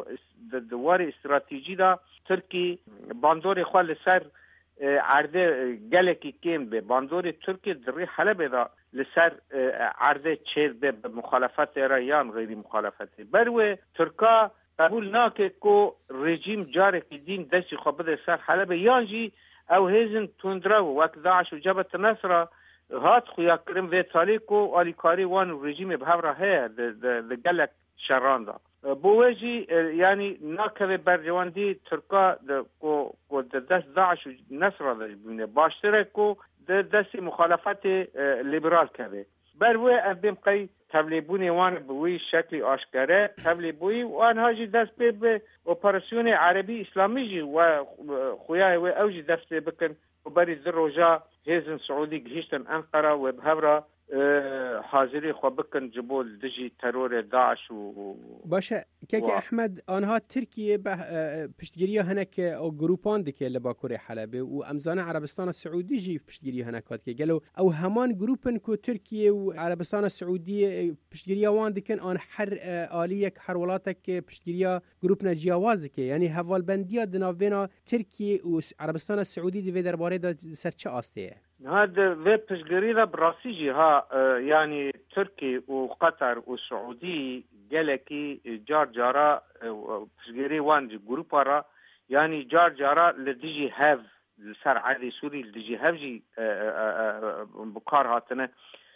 S4: دوار استراتژی دا ترکی باندور خال سر عرضه گلکی کم به باندور ترکی دری حلب دا لسر عرضه چیر به مخالفت ایران غیر مخالفت بروه ترکا قبول ناکه کو رژیم جاره کی دین دستی خوابه سر حلب یانجی او هیزن توندرا و وقت داعش و جبهة النصر هات خویا کرم و تالیکو آلیکاری وان رژیم به همراه هست د گلک شران دا بوجی یعنی ناکه برجواندی ترکا کو دست داعش و نصر دا بینه باشتره کو دست مخالفت لیبرال که بروه ابیم قی تبلیبونی وان بوی شکلی آشکاره تبلیبوی وان هاجی دست به اپراسیون عربی اسلامی جی و خویای و اوجی دست بکن و بری زروجا هیزن سعودی گهیشتن انقره و بهبرا حاضری خو بکن جبول دجی ترور داعش و
S6: باشه که احمد آنها ترکیه پشتگیری هنک او گروپان دکه لباکوری حلبه و امزان عربستان سعودی جی پشتگیری هنکات که گلو او همان گروپن کو ترکیه و عربستان سعودی پشتگیری وان دکن آن هر آلیک هر ولاتک پشتگیری گروپ نجیاواز که یعنی حوالبندی دناوینا ترکیه و عربستان سعودی دی درباره دا سرچه آسته
S4: هذا في بشجريدا براسيجي ها يعني تركي وقطر والسعودي جالكي جار جارا بشجري وان جروبارا يعني جار جارا لديجي هاف صار عادي سوري لديجي هاف جي بكار هاتنا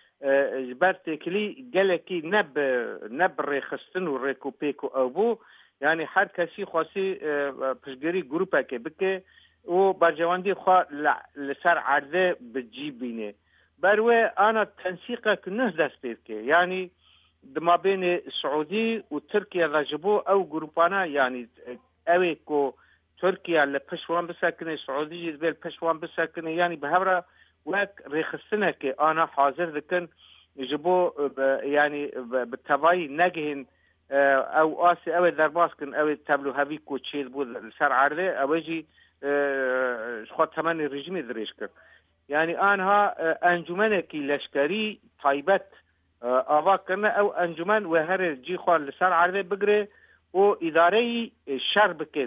S4: جبرتكلي جالكي نب ريخستن وريكوبيكو أبو يعني حد كسي خاصي بشجري جروبا كبكي و برجواندی خوا لسر عرضه بجیبینه بروه انا تنسیقه که نه دست بید که یعنی دما بین سعودی و ترکیه راجبو او گروپانا یعنی اوی که ترکیه لپشوان بسکنه سعودی جیز پشوان بسکنه یعنی به هبره وک ریخستنه که آنا حاضر دکن جبو یعنی بتوایی نگهن او اسي او درباسكن او تابلو هافي كوتشيل بود لسر عرضه اوجي خود ثمن رژیمی درش کرد. یعنی آنها انجمنکی لشکری تایبت آوا کنه او انجمن و هر جی خواه لسر عرضه بگره و اداره شر بکه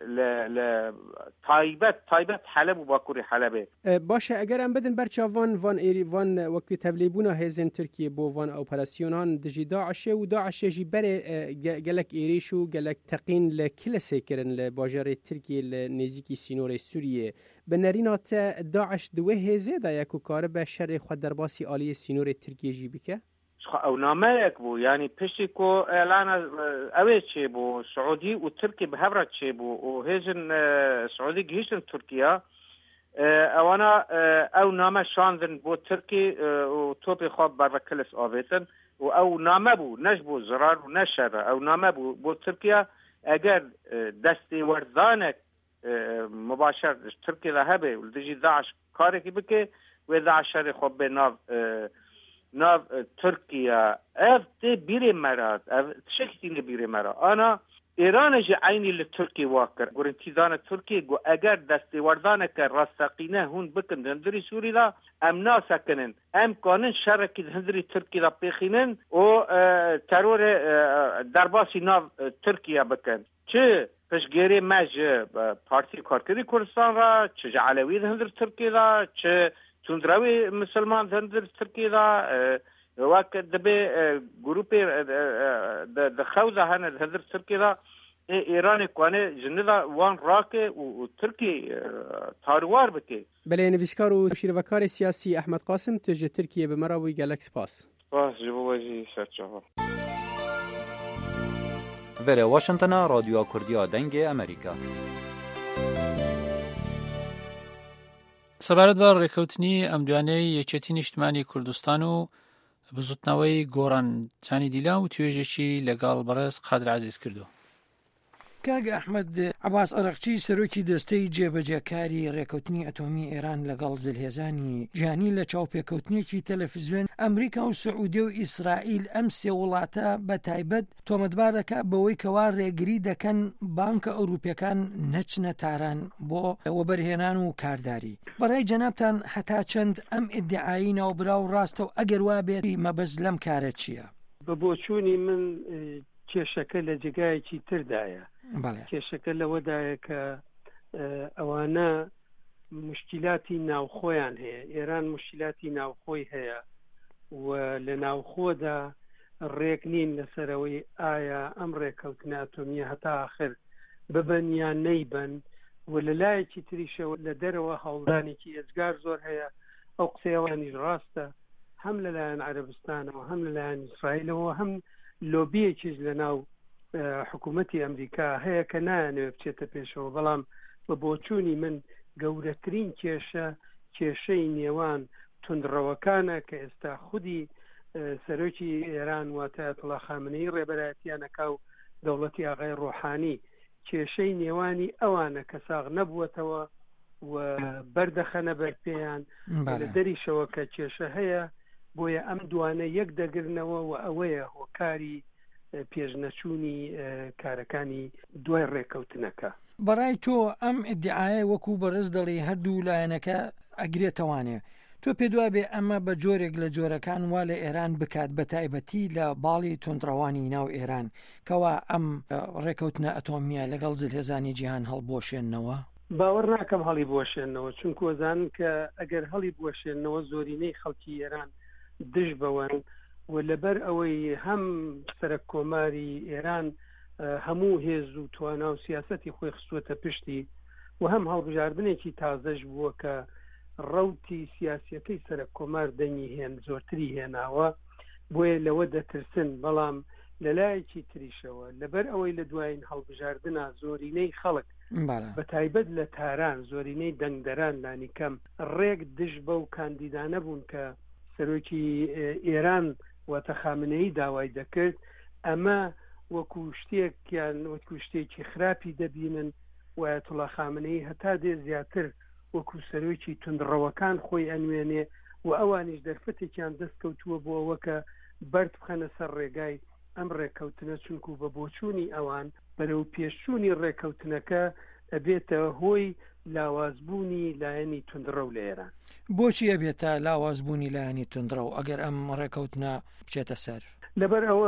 S4: تایبت حلب و باکوری حلبه.
S6: باشه اگر ام بدن برچا وان وقتی تبلیبونا هزین ترکیه بو وان اپراسیونان دجی داعش و داعش جی بره گلک ایریشو گلک تقین لکل سیکرن لباجار ترکیه لنزیکی سینور سوریه بنرینات داعش دوه هزه دا یکو کار به شر خود درباسی عالی سینور ترکیه جی بکه؟
S4: او نامه یک بو یعنی پشتی کو اعلان اوه چه بو سعودی و ترکی به هفرت چه بو و هیجن سعودی گیشن ترکیه اوانا او نامه شاندن بو ترکی و توپی خواب برکلس آویتن و او نامه بو نش بو زرار و نشر او نامه بو ترکیه اگر دستی وردانک مباشر ترکی لهبه و دیجی داعش کاری که بکه و داعش شر خواب به ناو ترکیه افته بیره مراد شکلی بیره مراد آنا ایران جه عینی لترکی واکر گورنتی دانه ترکی گو اگر دستی وردانه که راستقینه هون بکن دندری سوری لا ام ناسا کنن ام کانن شرکی دندری ترکی لا پیخینن و ترور درباسی ناو ترکیه بکن چه پشگیری مجه پارتی کارکری کردستان را چه علوی دندر ترکی را چه تندروی مسلمان دندر ترکی دا وقت دبی گروپی دخوزه هنه دندر ترکی دا ایران کوانه جندا وان راکه و ترکی تاروار بکه.
S6: بله نویسکار و شیروکار سیاسی احمد قاسم تجه ترکیه به مراوی گلکس پاس.
S4: پاس جبوازی سرچاوا.
S14: وره واشنطن رادیو کردیا دنگ امریکا.
S2: سەبارەت بە ڕێکەوتنی ئەم دوانەی یەکێتی نیشتمانی کوردستان و بزوتنەوەی گۆڕانجانی دیلا و توێژێکی لەگەڵ بەڕێز قادر عەزیز کردو.
S15: کاگە ئەحمەد عەباس ئەرەقچی سەرۆکی دەستەی جێبەجێکاری ڕێکەوتنی ئەتۆمی ئێران لەگەڵ زلهێزانی جانی لە چاوپێکەوتنێکی تەلەڤیزیۆن ئەمریکا و سعودی و ئیسرائیل ئەم سێ وڵاتە بە تایبەت تۆمەتبار دەکات بەوەی کەوا ڕێگری دەکەن بانکە ئەوروپیەکان نەچنە تاران بۆ وەبەرهێنان و کارداری. بەڕای جەنابتان هەتا چەند ئەم ئیدعایی ناوبراو ڕاستە و ئەگەر وا بێت مەبەست لەم کارە چییە؟
S12: بە بۆچوونی من کێشەکە لە جێگایەکی تردایە. کێشەکە لەوەدایە کە ئەوانە مشکلاتی ناوخۆیان هەیە ئێران مشکلاتی ناوخۆی هەیە و لە ناوخۆدا ڕێک نین لەسەرەوەی ئایا ئەم ڕێکەوتنە ئەتۆمیە هەتا ئاخر ببن یان نەیبن و لەلایەکی تریشەوە لە دەرەوە هەوڵدانێکی ئێجگار زۆر هەیە ئەو قسەیەوانیش ڕاستە هەم لەلایەن عەرەبستانەوە هەم لەلایەن ئیسرائیلەوە هەم لۆبیەکیش لە ناو حکوومەتی ئەمریکا هەیە کە نایانەوێ بچێتە پێشەوە بەڵام بە بۆچوونی من گەورەترین کێشەی نێوان توندڕەوەکانە کە ئێستا خودی سەرۆکی ئێران واتە ئایەتوڵا خامنەئی ڕێبەرایەتیانەکا و دەوڵەتی ئاغای ڕۆحانی کێشەی نێوانی ئەوانە کە ساغ نەبووەتەوە و بەردەخەنە بەر پێیان لە دەریشەوە کە کێشە هەیە بۆیە ئەم دوانە یەک دەگرنەوە و ئەوەیە هۆکاری پێشنەچوونی کارەکانی دوای ڕێکەوتنەکە.
S15: بەڕای تۆ ئەم ئیدعایە وەکو بەڕێز دەڵێ هەردوو لایەنەکە ئەگرێتەوانێ تۆ پێ دوای بێ ئەمە بە جۆرێک لە جۆرەکان وا لە ئێران بکات بە تایبەتی لە باڵی تۆندڕەوانی ناو ئێران کەوا ئەم ڕێکەوتنە ئەتۆمیە لەگەڵ زلهێزانی جیهان هەڵبۆشێننەوە؟
S12: باوەڕ ناکەم هەڵی بۆشێنەوە چونکە وەزانن کە ئەگەر هەڵی بۆشێنەوە زۆرینەی خەڵکی ئێران دژ بەوەن و لەبەر ئەوەی هەم سەرک کۆماری ئێران هەموو هێز و توانا و سیاسەتی خۆی خستووەتە پشتی و هەم هەڵبژاردنێکی تازەش بووە کە ڕەوتی سیاسیەکەی سەرک کۆمار دەنگی هێن زۆرتری هێناوە بۆیە لەوە دەترسن بەڵام لەلایەکی تریشەوە لەبەر ئەوەی لە دوایین هەڵبژاردنە زۆرینەی خەڵک بە تایبەت لە تاران زۆرینەی دەنگدەران لانیکەم ڕێک دژ بەو کاندیدانە بوون کە سەرۆکی ئێران واتە خامنەئی داوای دەکرد ئەمە وەکو شتێکیان وەکو شتێکی خراپی دەبینن و ئایەتوڵا خامنەئی هەتا دێ زیاتر وەکو سەرۆکی توندڕەوەکان خۆی ئەنوێنێ و ئەوانیش دەرفەتێکیان دەستکەوتووە بۆ ئەوە کە بەرد بخەنە سەر ڕێگای
S13: ئەم ڕێککەوتنە چونکو بە بۆچوونی ئەوان بەرەو پێشچوونی ڕێککەوتنەکە ئەبێتە هۆی لاوازبوونی لایەنی توندڕە و لە ئێران.
S15: بۆچی ئەبێتە لاوازبوونی لایەنی توندڕە و ئەگەر ئەم ڕێککەوتنە بچێتە سەر؟
S13: لەبەر ئەوە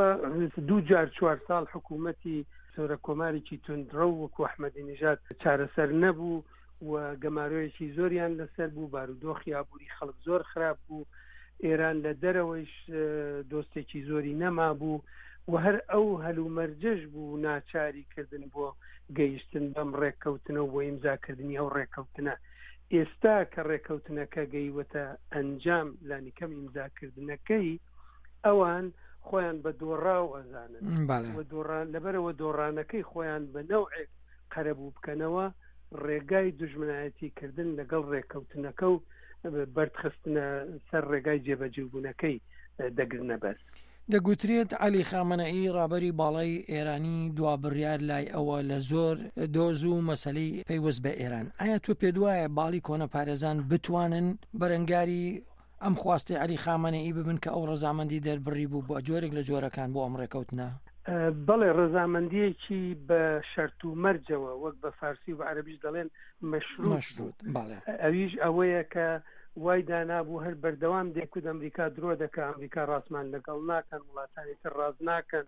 S13: 2-4 ساڵ حکوومەتی سەورە کۆمارێکی توندڕە و وەکو ئەحمەدی نیژاد چارەسەر نەبوو و گەمارۆیەکی زۆریان لەسەر بوو، بارودۆخی ئابووری خەڵک زۆر خراپ بوو، ئێران لە دەرەوەیش دۆستێکی زۆری نەما بوو و هەر ئەو هەلومەرجەش بوو ناچاریکردن بۆ گەیشتن بەم ڕێککەوتنە و بۆ ئیمزاکردنی ئەو ڕێککەوتنە. ئێستا کە ڕێککەوتنەکە گەیوەتە ئەنجام لانیکەم ئیمزاکردنەکەی ئەوان خۆیان بە دۆڕا و ئەزانن لەبەرەوە دۆڕانەکەی خۆیان بە نەوعێک قەرەبوو بکەنەوە ڕێگای دژمنایەتی کردن لەگەڵ ڕێککەوتنەکە و بەردخستنە سەر ڕێگای جێبەجێبوونەکەی دەگرنە بەر.
S15: دەگوترێت عەلی خامنەئی ڕابەری باڵای ئێرانی دوابڕیار لای ئەوە لە زۆر دۆز و مەسەلەی پەیوەست بە ئێران. ئایا تۆ پێ دوایە باڵی کۆنە پارێزان بتوانن بەرەنگاری ئەم خواستی عەلی خامنەئی ببن کە ئەو ڕەزامەندی دەربڕی بوو بۆ جۆرێک لە جۆرەکان بۆ ئەم ڕێککەوتنە؟
S13: بەڵێ ڕەزامەندیەکی بە شەرت و مەرجەوە وەک بە فارسی و عەرەبیش دەڵێن مەشروط ئەویش ئەوەیە کە وای دانابوو هەر بەردەوام دێکود ئەمریکا درۆ دەکە ئەمریکا ڕاستمان لەگەڵ ناکەن وڵاتانی تر ڕاز ناکەن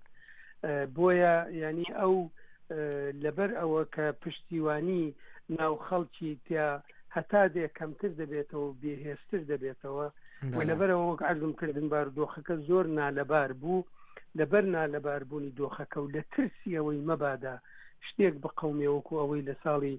S13: بۆیە ینی ئەو لەبەر ئەوە کە پشتیوانی ناو خەڵکی تیا هەتا دێ کەمتر دەبێتەوە بێهێزتر دەبێتەوە و لەبەرەوە وەک عەرزم کردن بارودۆخەکە زۆر نالەبار بوو لەبەر نالەباربوونی دۆخەکە و لە ترسی ئەوەی مەبادا شتێک بە قەومێوەکو ئەوەی لە ساڵی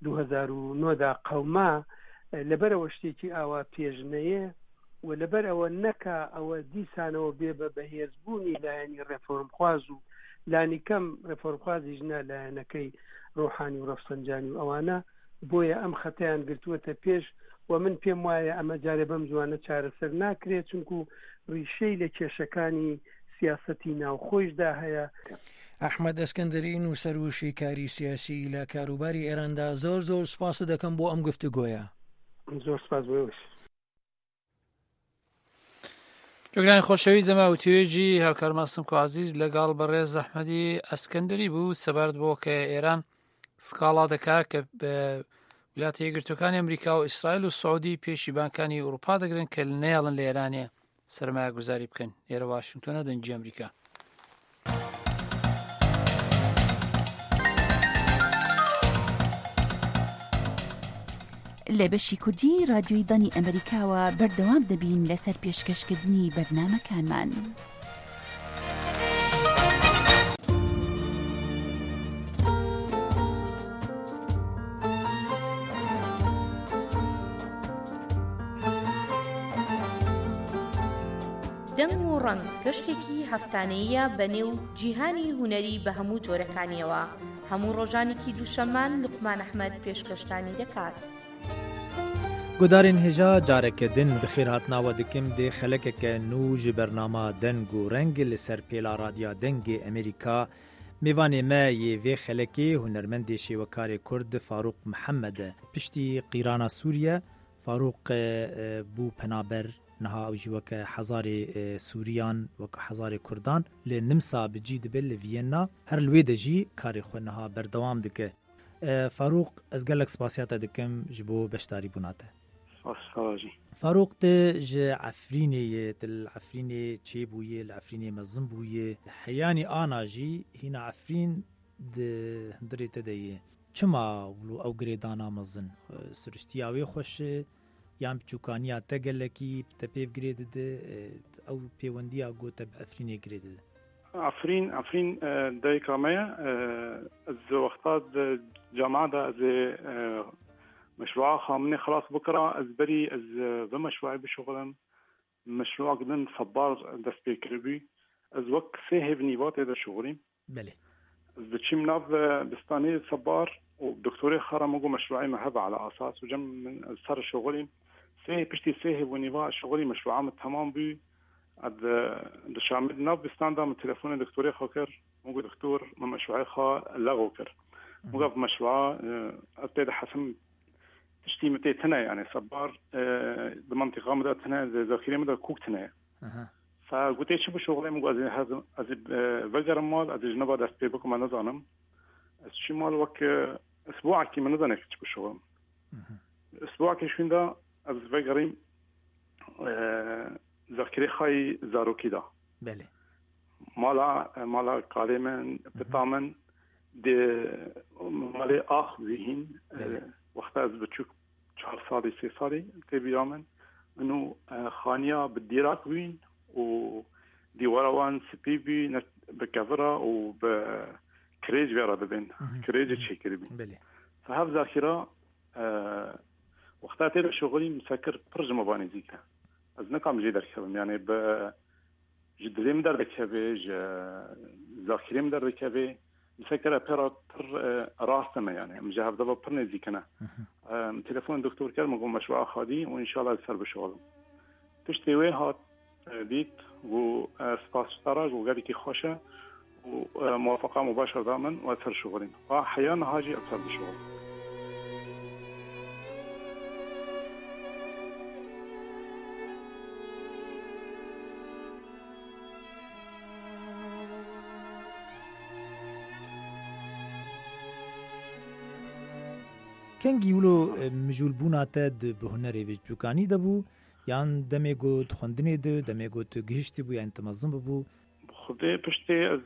S13: 2009دا قەوما لەبەرەوە شتێکی ئاوا پێژنەیە و لەبەر ئەوە نەکا ئەوە دیسانەوە بێ بە بەهێزبوونی لایەنی ڕێفۆرمخواز و لانیکەم ڕێفۆرمخوازی ژنا لایەنەکەی ڕۆحانی و ڕەفسەنجانی و ئەوانە بۆیە ئەم خەتەیان گرتووەتە پێش و من پێم وایە ئەمە جارێ بەم جوانە چارەسەر ناکرێت چونکو ڕیشەی لە کێشەکانی سیاسەتی ناوخۆیشدا هەیە.
S15: ئەحمەد ئەسکەندەری نووسەر و شیکاری سیاسی لە کاروباری ئێراندا زۆر زۆر سپاس دەکەم بۆ ئەم گفتوگۆیە.
S13: زۆر سپاس بۆش.
S2: جۆگرانی خۆشەوی زەما و توێژی هاوکارمەستم کوازیز لەگەڵ بەڕێز ئەحمەدی ئەسکەندەری بوو سەبارەت بۆ کە ئێران سکاڵا دەکات کە بە ویلاتە یەکگرتوەکانی ئەمریکا و ئیسرائیل و سعودی پێشی بانکانی ئوروپا دەگرن کە نەیەڵن لە ئێرانێ سەرمایە گوزاری بکەن. ئێرە واشنگتۆنە دەنجی ئەمریکا.
S5: لە بەشی کوردی رادیۆی دانی ئەمریکاوە بەردەوام دەبین لەسەر پێشکەشکردنی بەرنامەکانمان.
S16: دەنگ و ڕەنگ گەشتێکی هەفتانەیە بەنێو جیهانی هونەری بە هەموو جۆرەکانیەوە هەموو ڕۆژانێکی دووشەمان لوقمان ئەحمەد پێشکەشتانی دەکات.
S17: گودارên hêja carekê din bi xêr hatnawa dikim dê xelekeke nû ji bernama deng û reng li ser pêla radiya dengê Amerîka mêvanê me yê vê xelekê hunermendê şêwekarê Kurd Farûq Mihemed e. Piştî qîrana Sûriye Farûq bû penaber niha ew jî weke hezarê Sûriyan weke hezarê Kurdan li Nimsa bi cî dibe li Viyena her li wê de jî karê xwe niha berdewam dike. Farûq ez gelek spasiya te dikim ji bo beşdarî bûna te. Farûq te ji Efrînê ye, til Efrînê çêbûye, li Efrînê mezin bûye. Heyanî ana jî hîna Efrîn di hundirê te de ye. Çima ew girêdana mezin? Siriştiya wê xweş e yan biçûkaniya te gelekî te pêv girê dide ew pêwendiya got te bi Efrînê girê dide.
S18: عفرين دايكا مايا از وقتات جامعة از مشروع خامني خلاص بكرة از بري از بمشروعي بشغلم مشروع قدن صبار دست بيكربي از وقت سيهي بنيبات هذا شغلي
S17: بله
S18: از بتشيم ناف بستاني صبار ودكتوري خرموجو مشروعي مهبة على أساس وجم من صار شغلي سيهي بشتي سيهي ونيبات شغلي مشروع تمام بي عد شامل ناب بستاندا من تلفون دكتوري خاكر موجود دكتور من مشروعي خا لغوكر موقف مشروع أبتدى حسم تشتي متى تنا يعني صبار بمنطقة مدى تنا ذاكرة مدى كوك تنا فقلت چی به شغلی مگو از وگرم مال از جنبا دست پی بکم من نزانم از چی مال وک اسبوع کی من نزانم چی به شغلم اسبوع کی شوندا از وگریم ذکری خای زاروکی دا
S17: بله
S18: مالا کالمن بتامن ده مالی آخ ذهن وقت از بچوک 4 سالی 3 سالی تبیامن انو خانیا بدیرات وین و دیواروان سپی بی بکفرا و بکریج بیارا ببین کریج چی کردیم
S17: بله
S18: فهف ذاکره وقتا تیل شغلی مسکر پرج مبانی زیکه از نکام جی درکبم یعنی با جدلیم در دکبه ذاکریم در دکبه مسكر أبيرا راسنا يعني مجهب ضبط برني زي كنا تلفون دكتور كرم قوم مشروع خادي وإن شاء الله يصير بشغل تشتوي هات ديت وسباس تراج وقال كي خوشة وموافقة مباشرة دائما وأثر شغلين وأحيانا هاجي أثر بشغل
S17: کنگی ولو مجول بوناته به هنری ویج بکانی دبو یان دمی گوت خوندنی ده دمی گوت گهشتی بو یان تمزم بو
S18: خدای پشتی از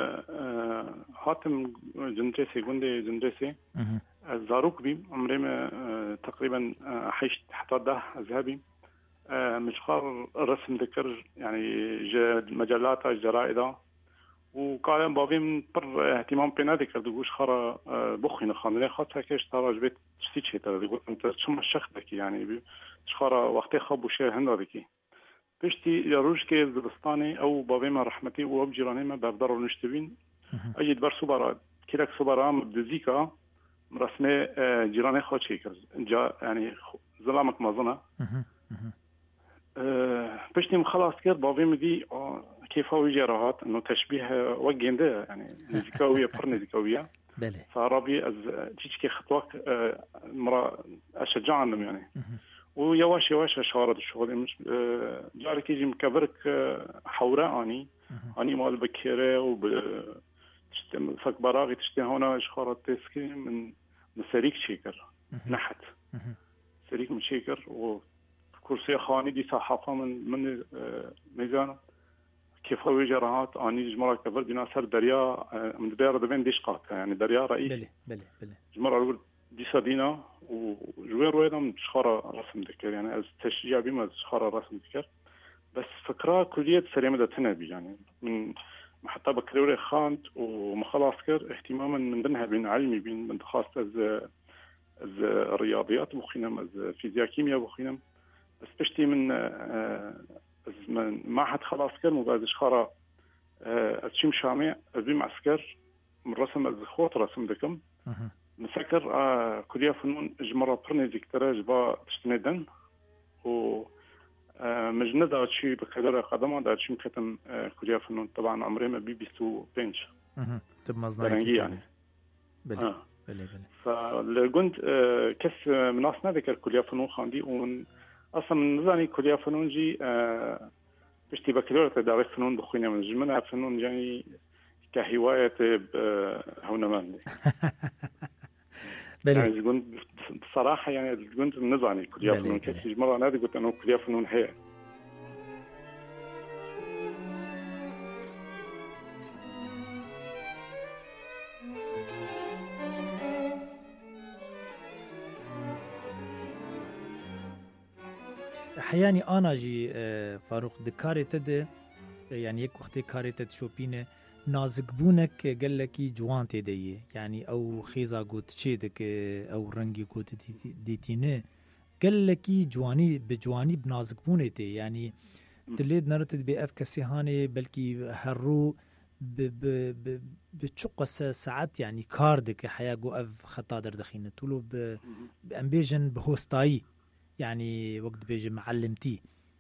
S18: حاتم جندرسی گنده جندرسی از زاروک بیم عمریم تقریبا 8 حتى 10 ذهبي مشخار رسم ذكر يعني مجلات جرائد وقال بابي بر اهتمام بنا ذكر دوش خرا بخينا خانه خاطر كيش تراج بيت تشتي ترى يقول انت شو الشخص ذاك يعني خرا وقت خاب وشي هند ذاك بشتي يروج كي زبستاني او بابي ما رحمتي واب جيراني ما بقدروا نشتبين اجد بر صبرا كيلك صبرا بدزيكا رسمي جيراني خاطشي جا يعني ظلامك مازنا بشتي خلاص كده بابي مدي كيف هو جراحات انه تشبيه وجنده يعني نزكاويه بر نزكاويه
S17: بله
S18: فعربي از تيجي خطوك مرا اشجع عنهم يعني ويواش يواش شارد الشغل مش جاري كيجي مكبرك حوراء اني مال بكيره وب تشتم فك براغي تشتي هنا اشخارات تسكي من سريك شيكر نحت سريك من شيكر وكرسي خاني دي صحافه من ميزان كيف هو جراحات اني جمره كبر بنا سر دريا من دبير دبن ديشقات يعني دريا رئيس
S17: بله
S18: جمره الاول دي سدينا وجوين رويدم شخره رسم ذكر يعني از تشجيع بما شخره رسم ذكر بس فكره كليه سليمه تنبي يعني من حتى بكالوريا خانت ومخلص كر اهتماما من ضمنها بين علمي بين خاص از الرياضيات بخينم از فيزياء كيمياء بخينم بس بشتي من ما حد خلاص كر مبادش خرا اتشم شامع ابي معسكر من رسم از خوت رسم دكم نفكر كليه فنون جمره برني ديكترا جبا تشتمدن و مجند اتشي بكدر قدم دا اتشم كتم كليه فنون طبعا عمري ما بيستو بنش
S17: تب مزناكي
S18: يعني
S17: بله
S18: فالجند كس مناسنا ذكر كليه فنون خاندي اصلا من نظامي كليه فنون جي بشتي بكالوريا تدرس فنون بخوينا من جمله فنون يعني كهوايه هنا مالي يعني قلت بصراحه يعني قلت نظامي كليه فنون كيف مره انا قلت انه كليه فنون هي
S17: حیانی آناجی فاروق دکاری تده یعنی یک وقتی کاری تد شوپینه نازک بونک گلکی جوان تدیه یعنی او خیزا گوت چه دک او رنگی گوت دیتینه گلکی جوانی به جوانی بنازک بونه تی یعنی دلید نرتد به اف کسی هانه بلکی هر رو بچقص ساعت يعني كاردك حياجو اف خطا در دخينه طولو بامبيجن بهوستاي يعني وقت بيجي معلمتي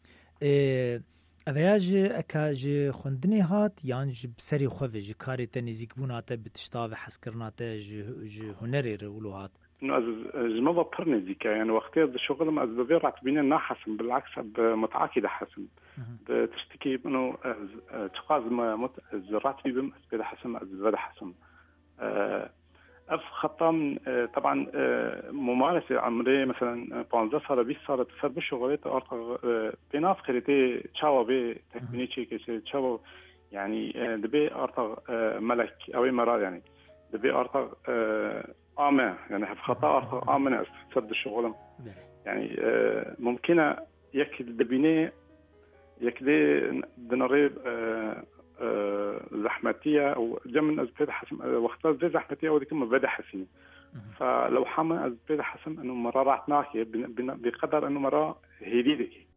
S17: اویاج اکاج خوندنی هات یان ج بسری خوفه ج کاری تنزیک بوناته بتشتاو حسکرناته ج هنری رولو هات
S18: انه از ما ببرني ذيك يعني وقتها الشغل ما از ببيع راتبين ناحسن بالعكس متعاكد حسن بتشتكي انه تقاز ما راتبي بم از حسن از بدا حسن اف خطام طبعا ممارسه عمري مثلا 15 سنه 20 سنه تصير بالشغلات ارتق بناس خريتي تشاو بي تكنيكي كي تشاو يعني دبي ارتق ملك او مرا يعني دبي ارتق آمن يعني في خطأ أرتق آمن سرد الشغل يعني ممكنة يك دبيني يك دي دنريب زحمتية أو جمن أزبيد حسم وقتها زي زحمتية ودي كم بدأ حسين فلو حمل أزبيد حسم إنه مرة راتناكي بقدر إنه مرة هيديدك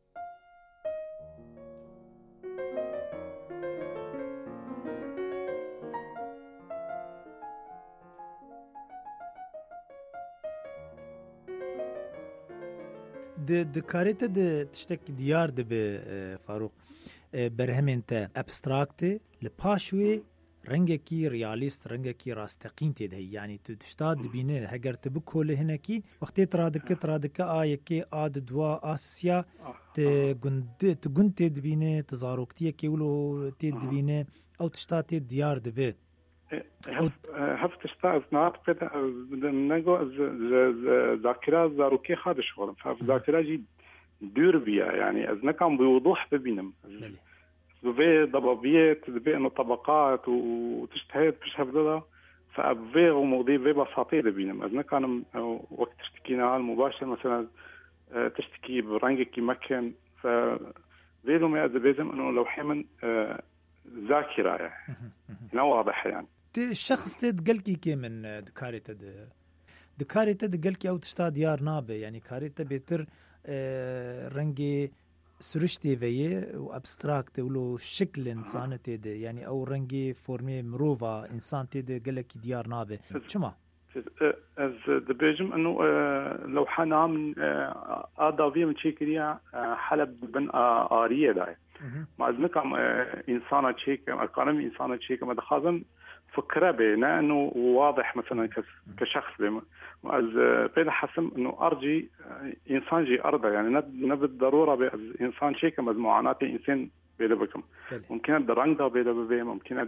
S17: دكاريتا تشتك ديار دبي فاروق برهمين تا ابستراكتي لباشوي رنگكي رياليست رنگكي راستقين تدهي يعني تشتاد بينه هگر تبكول هناكي وقت ترادك آيكي آد دوا آسيا تگند تدبينه تزاروكتيه كيولو تدبينه او تشتاد ديار دبي
S18: هفت اشتاز نات قد نگو ذاكرة زاروكي خاد شغلم فف ذاكرة جي دور بيا يعني از نكم بوضوح ببينم ذبي ضبابيات ذبي انه طبقات وتجتهد بش هفدها فابي وموضي في بساطه ببينم از نكم وقت تشتكينا على المباشر مثلا تشتكي برنجك مكان ف فيلو ما ادبيزم انه لو حمن ذاكرة يعني واضح يعني
S17: الشخص تدقلكي كي من دكاريتا دقلكي او تشتا ديار نابه يعني كاريتا بيتر رنجي سرشتي فيه وابستراكت ولو شكل انسان تيد يعني او رنجي فورمي مروفا انسان تيد قالكي ديار نابه شما
S18: از دبيجم انه لو حنا من ادافي من شيكريا حلب بن اريه داي ما ازنكم انسانه شيك اقارن انسانه شيك ما دخازم فكره بينا انه واضح مثلا كشخص بما از بين حسم انه ارجي انسان جي ارضه يعني نبت ضروره انسان شيك مجموعات انسان بيدبكم ممكن الدرنج ده بيدبي ممكن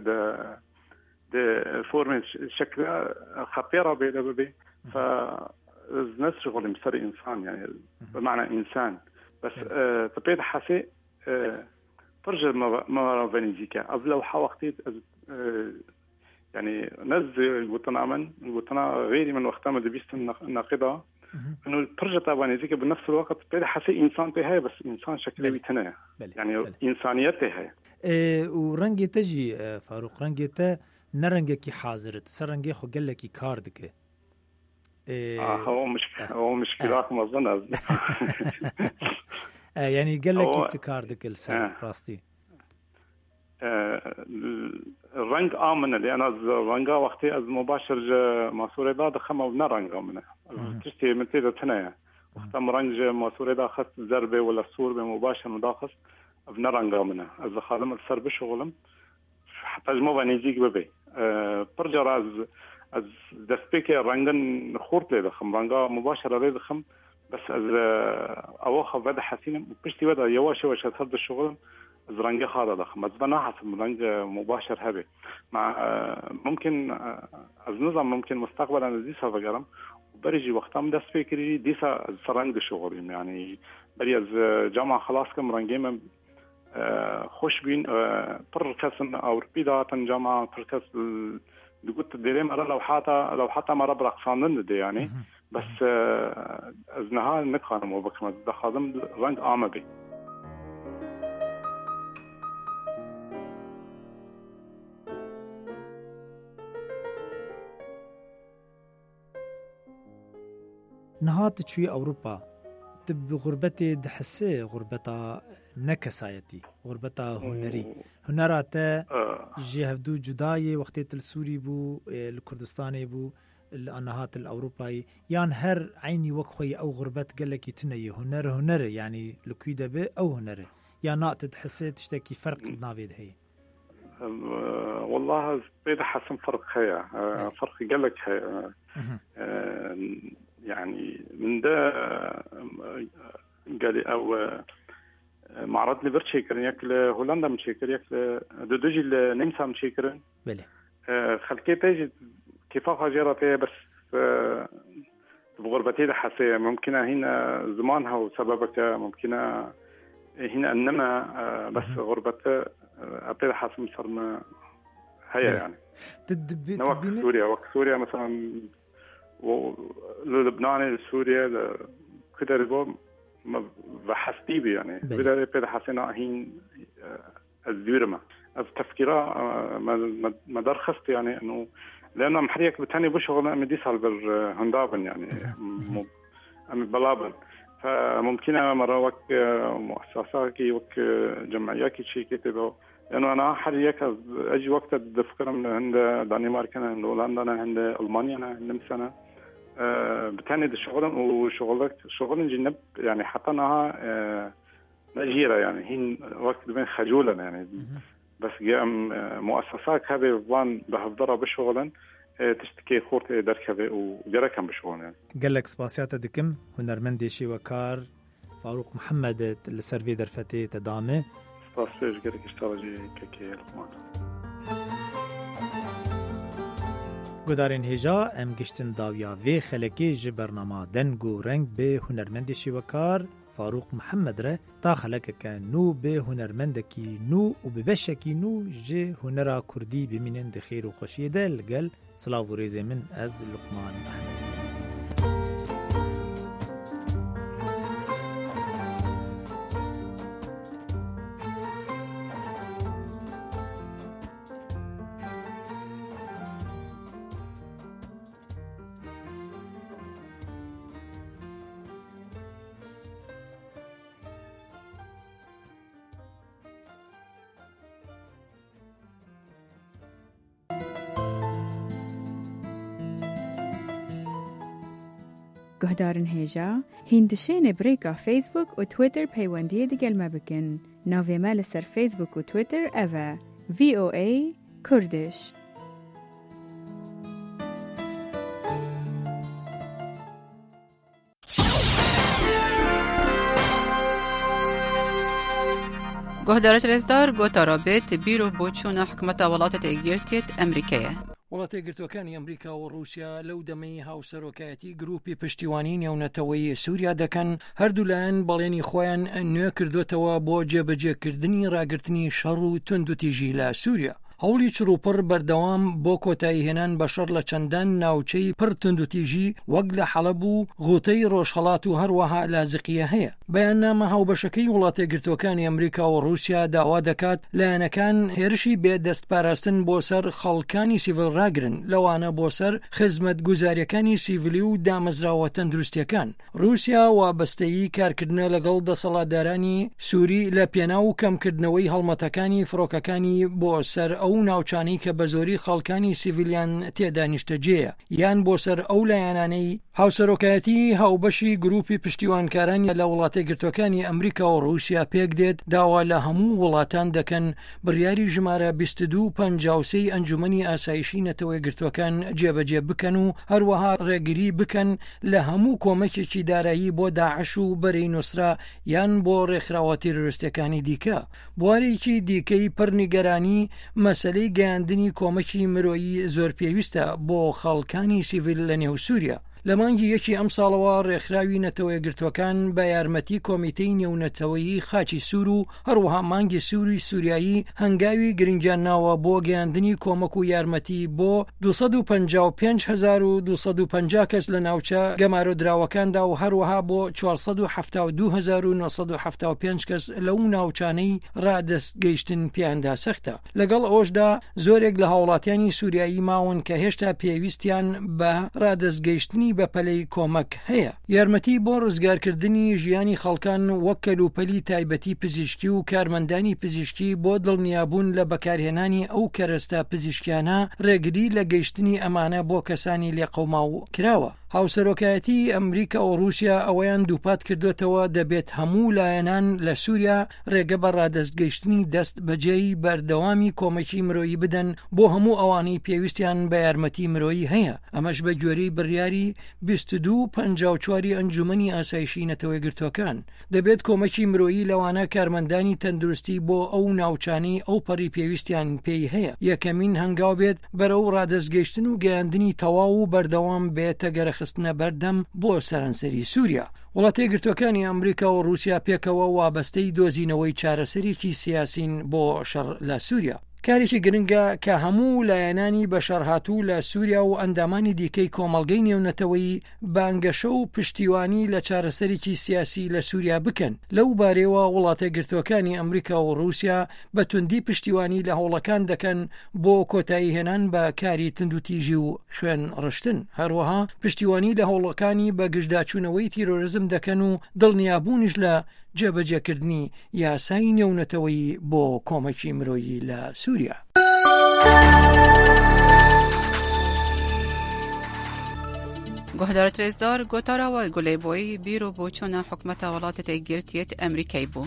S18: ده فورم شكل خطيره بيدبي ف ناس شغل مسري انسان يعني بمعنى انسان بس تبيد حسي ترجع ما فينيزيكا قبل وقتي يعني نزل الوطنا غيري من وقتها ما دبيست الناقضة انه ترجع فينيزيكا بنفس الوقت بيد حسي انسان تهاي بس انسان شكله بيتنا يعني انسانيته هاي
S17: ورنجي تجي فاروق رنجي تا نرنجكي حاضر سرنجي خو قال لك كاردك
S18: هو مشكلات ما اظن
S17: يعني قال لك كاردك السر راستي
S18: الرنج آمنة اللي أنا رنجا وقتي از مباشر ماسوري دا دخمه ونرنجا منه تشتي من تيدا تنايا وقت رنج ماسوري دا خست زربة ولا الصور بمباشر مداخس بنرنجا منه از خادم السر بشغلم حتى جمو بنيزيك ببي برجع از دسبيكي رنجن خورت لي دخم رنجا مباشرة لي دخم بس از أواخا بدا حسين بشتي بدا يواش هتفرد الشغل از رنگ خاطر دخم از بنا حسب رنگ مباشر هبه مع ممكن از نظام ممكن مستقبلا ديسا بقرم وبرجي وقتها دست فكري ديسا از رنگ شغلي يعني بري از جامعة خلاص كم رنگي خوش بين بركسن او ربيدا جامعة بركس قلت ديري مرة لو حتى مرة برقصان دي يعني بس از نهار نكخانم وبكم دخادم رنگ عامة بي
S17: نهات شوي أوروبا تب غربتي دحسي غربتا نكسايتي غربتا هنري هنراتا جهدو جداي وقتي السوري بو الكردستاني بو النهات الأوروبي يعني هر عيني وقخي أو غربت قال لك تني هنر يعني لكيدا به أو هنر يا نات تحسي تشتكي فرق نافيد هي
S18: والله بيد حسن فرق هيا فرق قالك هيا يعني من ده قال او معرض لبرشيكر ياكل هولندا مشيكر ياكل دوجي النمسا مشيكر
S17: بله
S18: خلكي تيجي كيفاها جرتي بس بغربتي حسيه ممكن هنا زمانها وسببك ممكن هنا انما بس غربته ابتدى حاسم صار ما هيا يعني وقت سوريا مثلا ولبنان لسوريا كده رجوع بحسبي يعني بدأ ابتدى حسنا هين الزيرمه التفكيره ما درخست يعني انه لانه محريك بتاني بشغل مدي سالبر هندابن يعني بلابن فممكن مرة وقت مؤسسات وقت جمعيات شيء كتبوا لأنه أنا حريك أجي وقت أتذكر من عند دنمارك عند هولندا عند ألمانيا عند سنة بتاني الشغل شغل جنب يعني حتى أنها مجيرة يعني هين وقت بين خجولا يعني بس جاء مؤسسات هذه وان بهضرة بشغلا تشتكي خورتي دركبه وجركم بشغل يعني
S17: قال لك سباسيات دكم هنرمندي شي وكار فاروق محمد السرفي درفتي تدامه
S18: سباسيش قالك اشتراجي كاكي لقمان
S17: گودارین هجا ام گشتن داویا وی خلکی ج برنامه دنگو رنگ به هنرمند شیوکار فاروق محمد ره تا خلک که نو به هنرمند کی نو و به بشکی نو ج هنرا کردی بمینن د خیر و خوشی دل گل سلاو و ریز من از لقمان احمد
S19: گهدارن هیجا هندشین بریکا فیسبوک و تویتر پیوندی دیگل ما بکن ناوی مال سر فیسبوک و تویتر اوه VOA کردش
S20: گهدارت رزدار گوتا رابط بیرو بوچون حکمت ولاتت ایگیرتیت امریکیه
S15: وڵاتی گرتوەکانی ئەمریکا و رووسیا لەو دەمەی هاوسەرۆکایەتی گروپی پشتیوانی نێونەتەوەی سووریا دەکەن هەردوولایەن بەڵێنی خۆیان نوێ کردوتەوە بۆ جێبەجێکردنی ڕاگررتنی شەڕ و توندوتیژی لە سووریا هەوڵی چڕوپڕ بەردەوام بۆ کۆتایی هێنان بەشەڕ لە چەندان ناوچەی پڕ توندوتیژی وەک لە حەڵەب و غوتەی ڕۆژهەڵات و هەروەها لازقیە هەیە بەیاننامە هاوبەشەکەی وڵاتی گرتوەکانی ئەمریکا و رووسیا داوا دەکات لایەنەکان هێرشی بێ دەستپاراستن بۆ سەر خەڵکانی سیڤیل ڕاگرن لەوانە بۆ سەر خزمەت گوزاریەکانی سیڤیلی و دامەزراوە تەندروستیەکان رووسیا وابەستەیی کارکردنە لەگەڵ دەسەڵاتدارانی سووری لە پێنا و کەمکردنەوەی هەڵمەتەکانی فڕۆکەکانی بۆ سەر ئەو ناوچانەی کە بە زۆری خەڵکانی سیڤیلیان تێدا نیشتەجێیە یان بۆ سەر ئەو لایەنانەی هاوسەرۆکایەتی هاوبەشی گروپی پشتیوانکارانی لە وڵاتی گرتوەکانی ئەمریکا و رووسیا پێک دێت داوا لە هەموو وڵاتان دەکەن بڕیاری ژمارە 2253 ئەنجومەنی ئاسایشی نەتەوەی گرتوەکان جێبەجێ بکەن و هەروەها ڕێگری بکەن لە هەموو کۆمەکێکی دارایی بۆ داعش و بەرەی نووسرا یان بۆ ڕێکخراوە تیرۆریستەکانی دیکە بوارێکی دیکەی پڕنیگەرانی مەسەلەی گەیاندنی کۆمەکی مرۆیی زۆر پێویستە بۆ خەڵکانی سیڤیل لە نێو سووریا لە مانگی یەکی ئەم ساڵەوە ڕێکخراوی نەتەوەی گرتوەکان بە یارمەتی کۆمیتەی نێونەتەوەیی خاچی سوور و هەروەها مانگی سووری سووریایی هەنگاوی گرنگیان ناوە بۆ گەیاندنی کۆمەک و یارمەتی بۆ 255250 کەس لە ناوچە گەمارۆدراوەکاندا و هەروەها بۆ 472975 کەس لەو ناوچانەی ڕادەستگەیشتن پیاندا سەختە لەگەڵ ئەوەشدا زۆرێک لە هاوڵاتیانی سووریایی ماون کە هێشتا پێویستیان بە ڕادەستگەیشتنی بە پەلەی کۆمەک هەیە یارمەتی بۆ ڕزگارکردنی ژیانی خەڵکان وەک کەلوپەلی تایبەتی پزیشکی و کارمەندانی پزیشکی بۆ دڵنیابوون لە بەکارهێنانی ئەو کەرەستە پزیشکیانە ڕێگری لە گەیشتنی ئەمانە بۆ کەسانی لێقەوماو کراوە هاوسەرۆکایەتی ئەمریکا و رووسیا ئەوەیان دووپات کردوێتەوە دەبێت هەموو لایەنان لە سووریا ڕێگە بە ڕادەستگەیشتنی دەست بەجێی بەردەوامی کۆمەکی مرۆیی بدەن بۆ هەموو ئەوانەی پێویستیان بە یارمەتی مرۆیی هەیە. ئەمەش بە گوێرەی بڕیاری 2254 ئەنجومەنی ئاسایشی نەتەوەی گرتوەکان. دەبێت کۆمەکی مرۆیی لەوانە کارمەندانی تەندروستی بۆ ئەو ناوچانەی ئەو پەڕی پێویستیان پێی هەیە. یەکەمین هەنگاو بێت بەرەو ڕادەستگەیشتن و گەیاندنی تەواو و بەردەوام بێتە گەرەخستنە بەردەم بۆ سەرانسەری سووریا. وڵاتە گرتوەکانی ئەمریکا و رووسیا پێکەوە وابەستەی دۆزینەوەی چارەسەرێکی سیاسین بۆ شەڕ لە سووریا. کارێکی گرنگە کە هەموو لایەنانی بەشەرهاتوو لە سووریا و ئەندامانی دیکەی کۆمەڵگەی نێونەتەوەی بانگەشە و پشتیوانی لە چارەسەرێکی سیاسی لە سووریا بکەن. لەو بارەوە وڵاتە گرتوەکانی ئەمریکا و رووسیا بە توندی پشتیوانی لە هەوڵەکان دەکەن بۆ کۆتایی هێنان بە کاری تندوتیژی و خوێن ڕشتن. هەروەها پشتیوانی لە هەوڵەکانی بە گشتداچوونەوەی تیرۆریزم دەکەن و دڵنیابوونیش لە جێبەجێکردنی یاسای نێونەتەوەی بۆ کۆمەکی مرۆیی لە سووریا.
S20: گۆهدارە ترێزدار گۆتاراوە گولەیبۆی بیرۆ بۆ چۆنە حکومەتە وڵاتە گرتیت ئەمریکای بوو.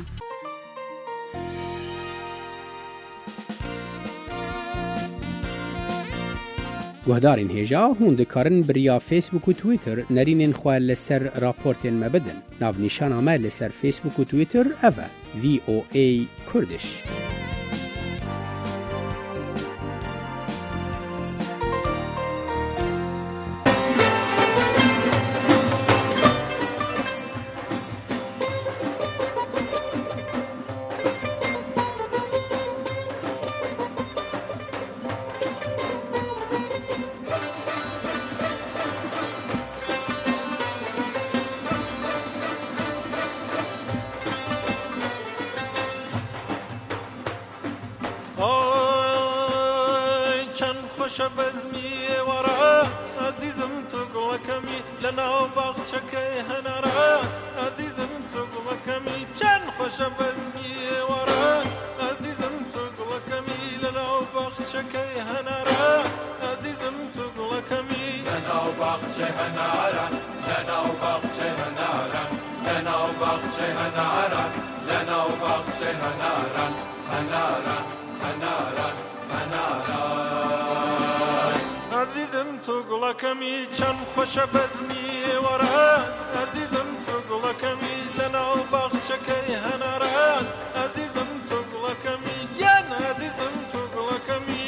S6: گوهدارین هێژا هون دikarin biriya Facebook û Twitter nerînên xwe li ser raportên me bidin. Navnîşana me li ser Facebook û Twitter ev e VOA Kurdish.
S21: شبزمي ورا عزيزم تقلكمي لنا باغچكي هنرا عزيزم تقلكمي چن خوش بزمي ورا عزيزم تقلكمي لنا باغچكي هنرا عزيزم تقلكمي لنا باغچي هنرا لنا باغچي هنرا لنا باغچي هنرا لنا باغچي هنرا هنرا هنرا هنرا عزیزم تو گلکمی چند خوش بزمی ورا عزیزم تو گلکمی لناو باغچکی هنران عزیزم تو گلکمی ین عزیزم تو گلکمی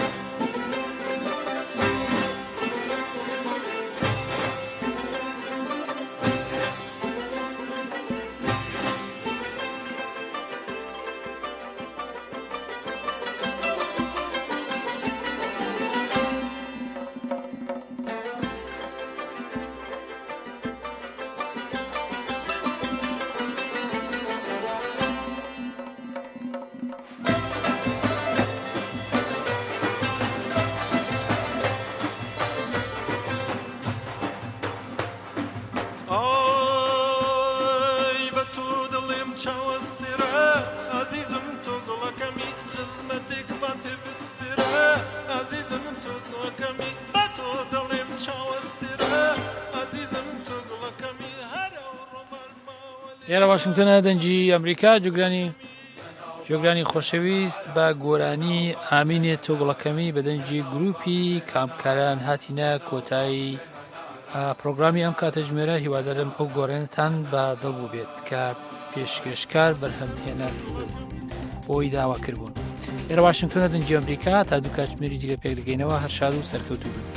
S2: ئێرە واشنگتنە دەنجی ئەمریکا جۆگرانی خۆشەویست بە گۆرانی ئامینێت تۆگڵەکەمی بە دەنجی گروپی کامکاران هاتینە کۆتایی پرۆگرامی ئەم کاتەژمێرە هیوادارم ئەو گۆڕێنتان بە دڵبوو بێت کە پێشکەشکار بەرهەمهێنەر بۆی داواکردبوون. ئێرە واشنگتنە دەنجی ئەمریکا تا دوو کاتژمێری دیگە پێک دەگەینەوە هەر شاد و سەرکەوتوو بن.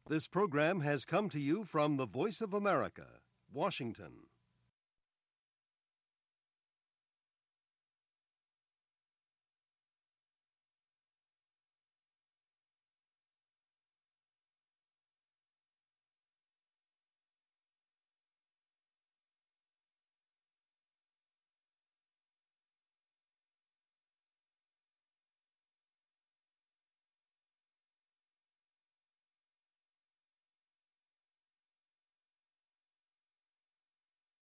S1: This program has come to you from the Voice of America, Washington.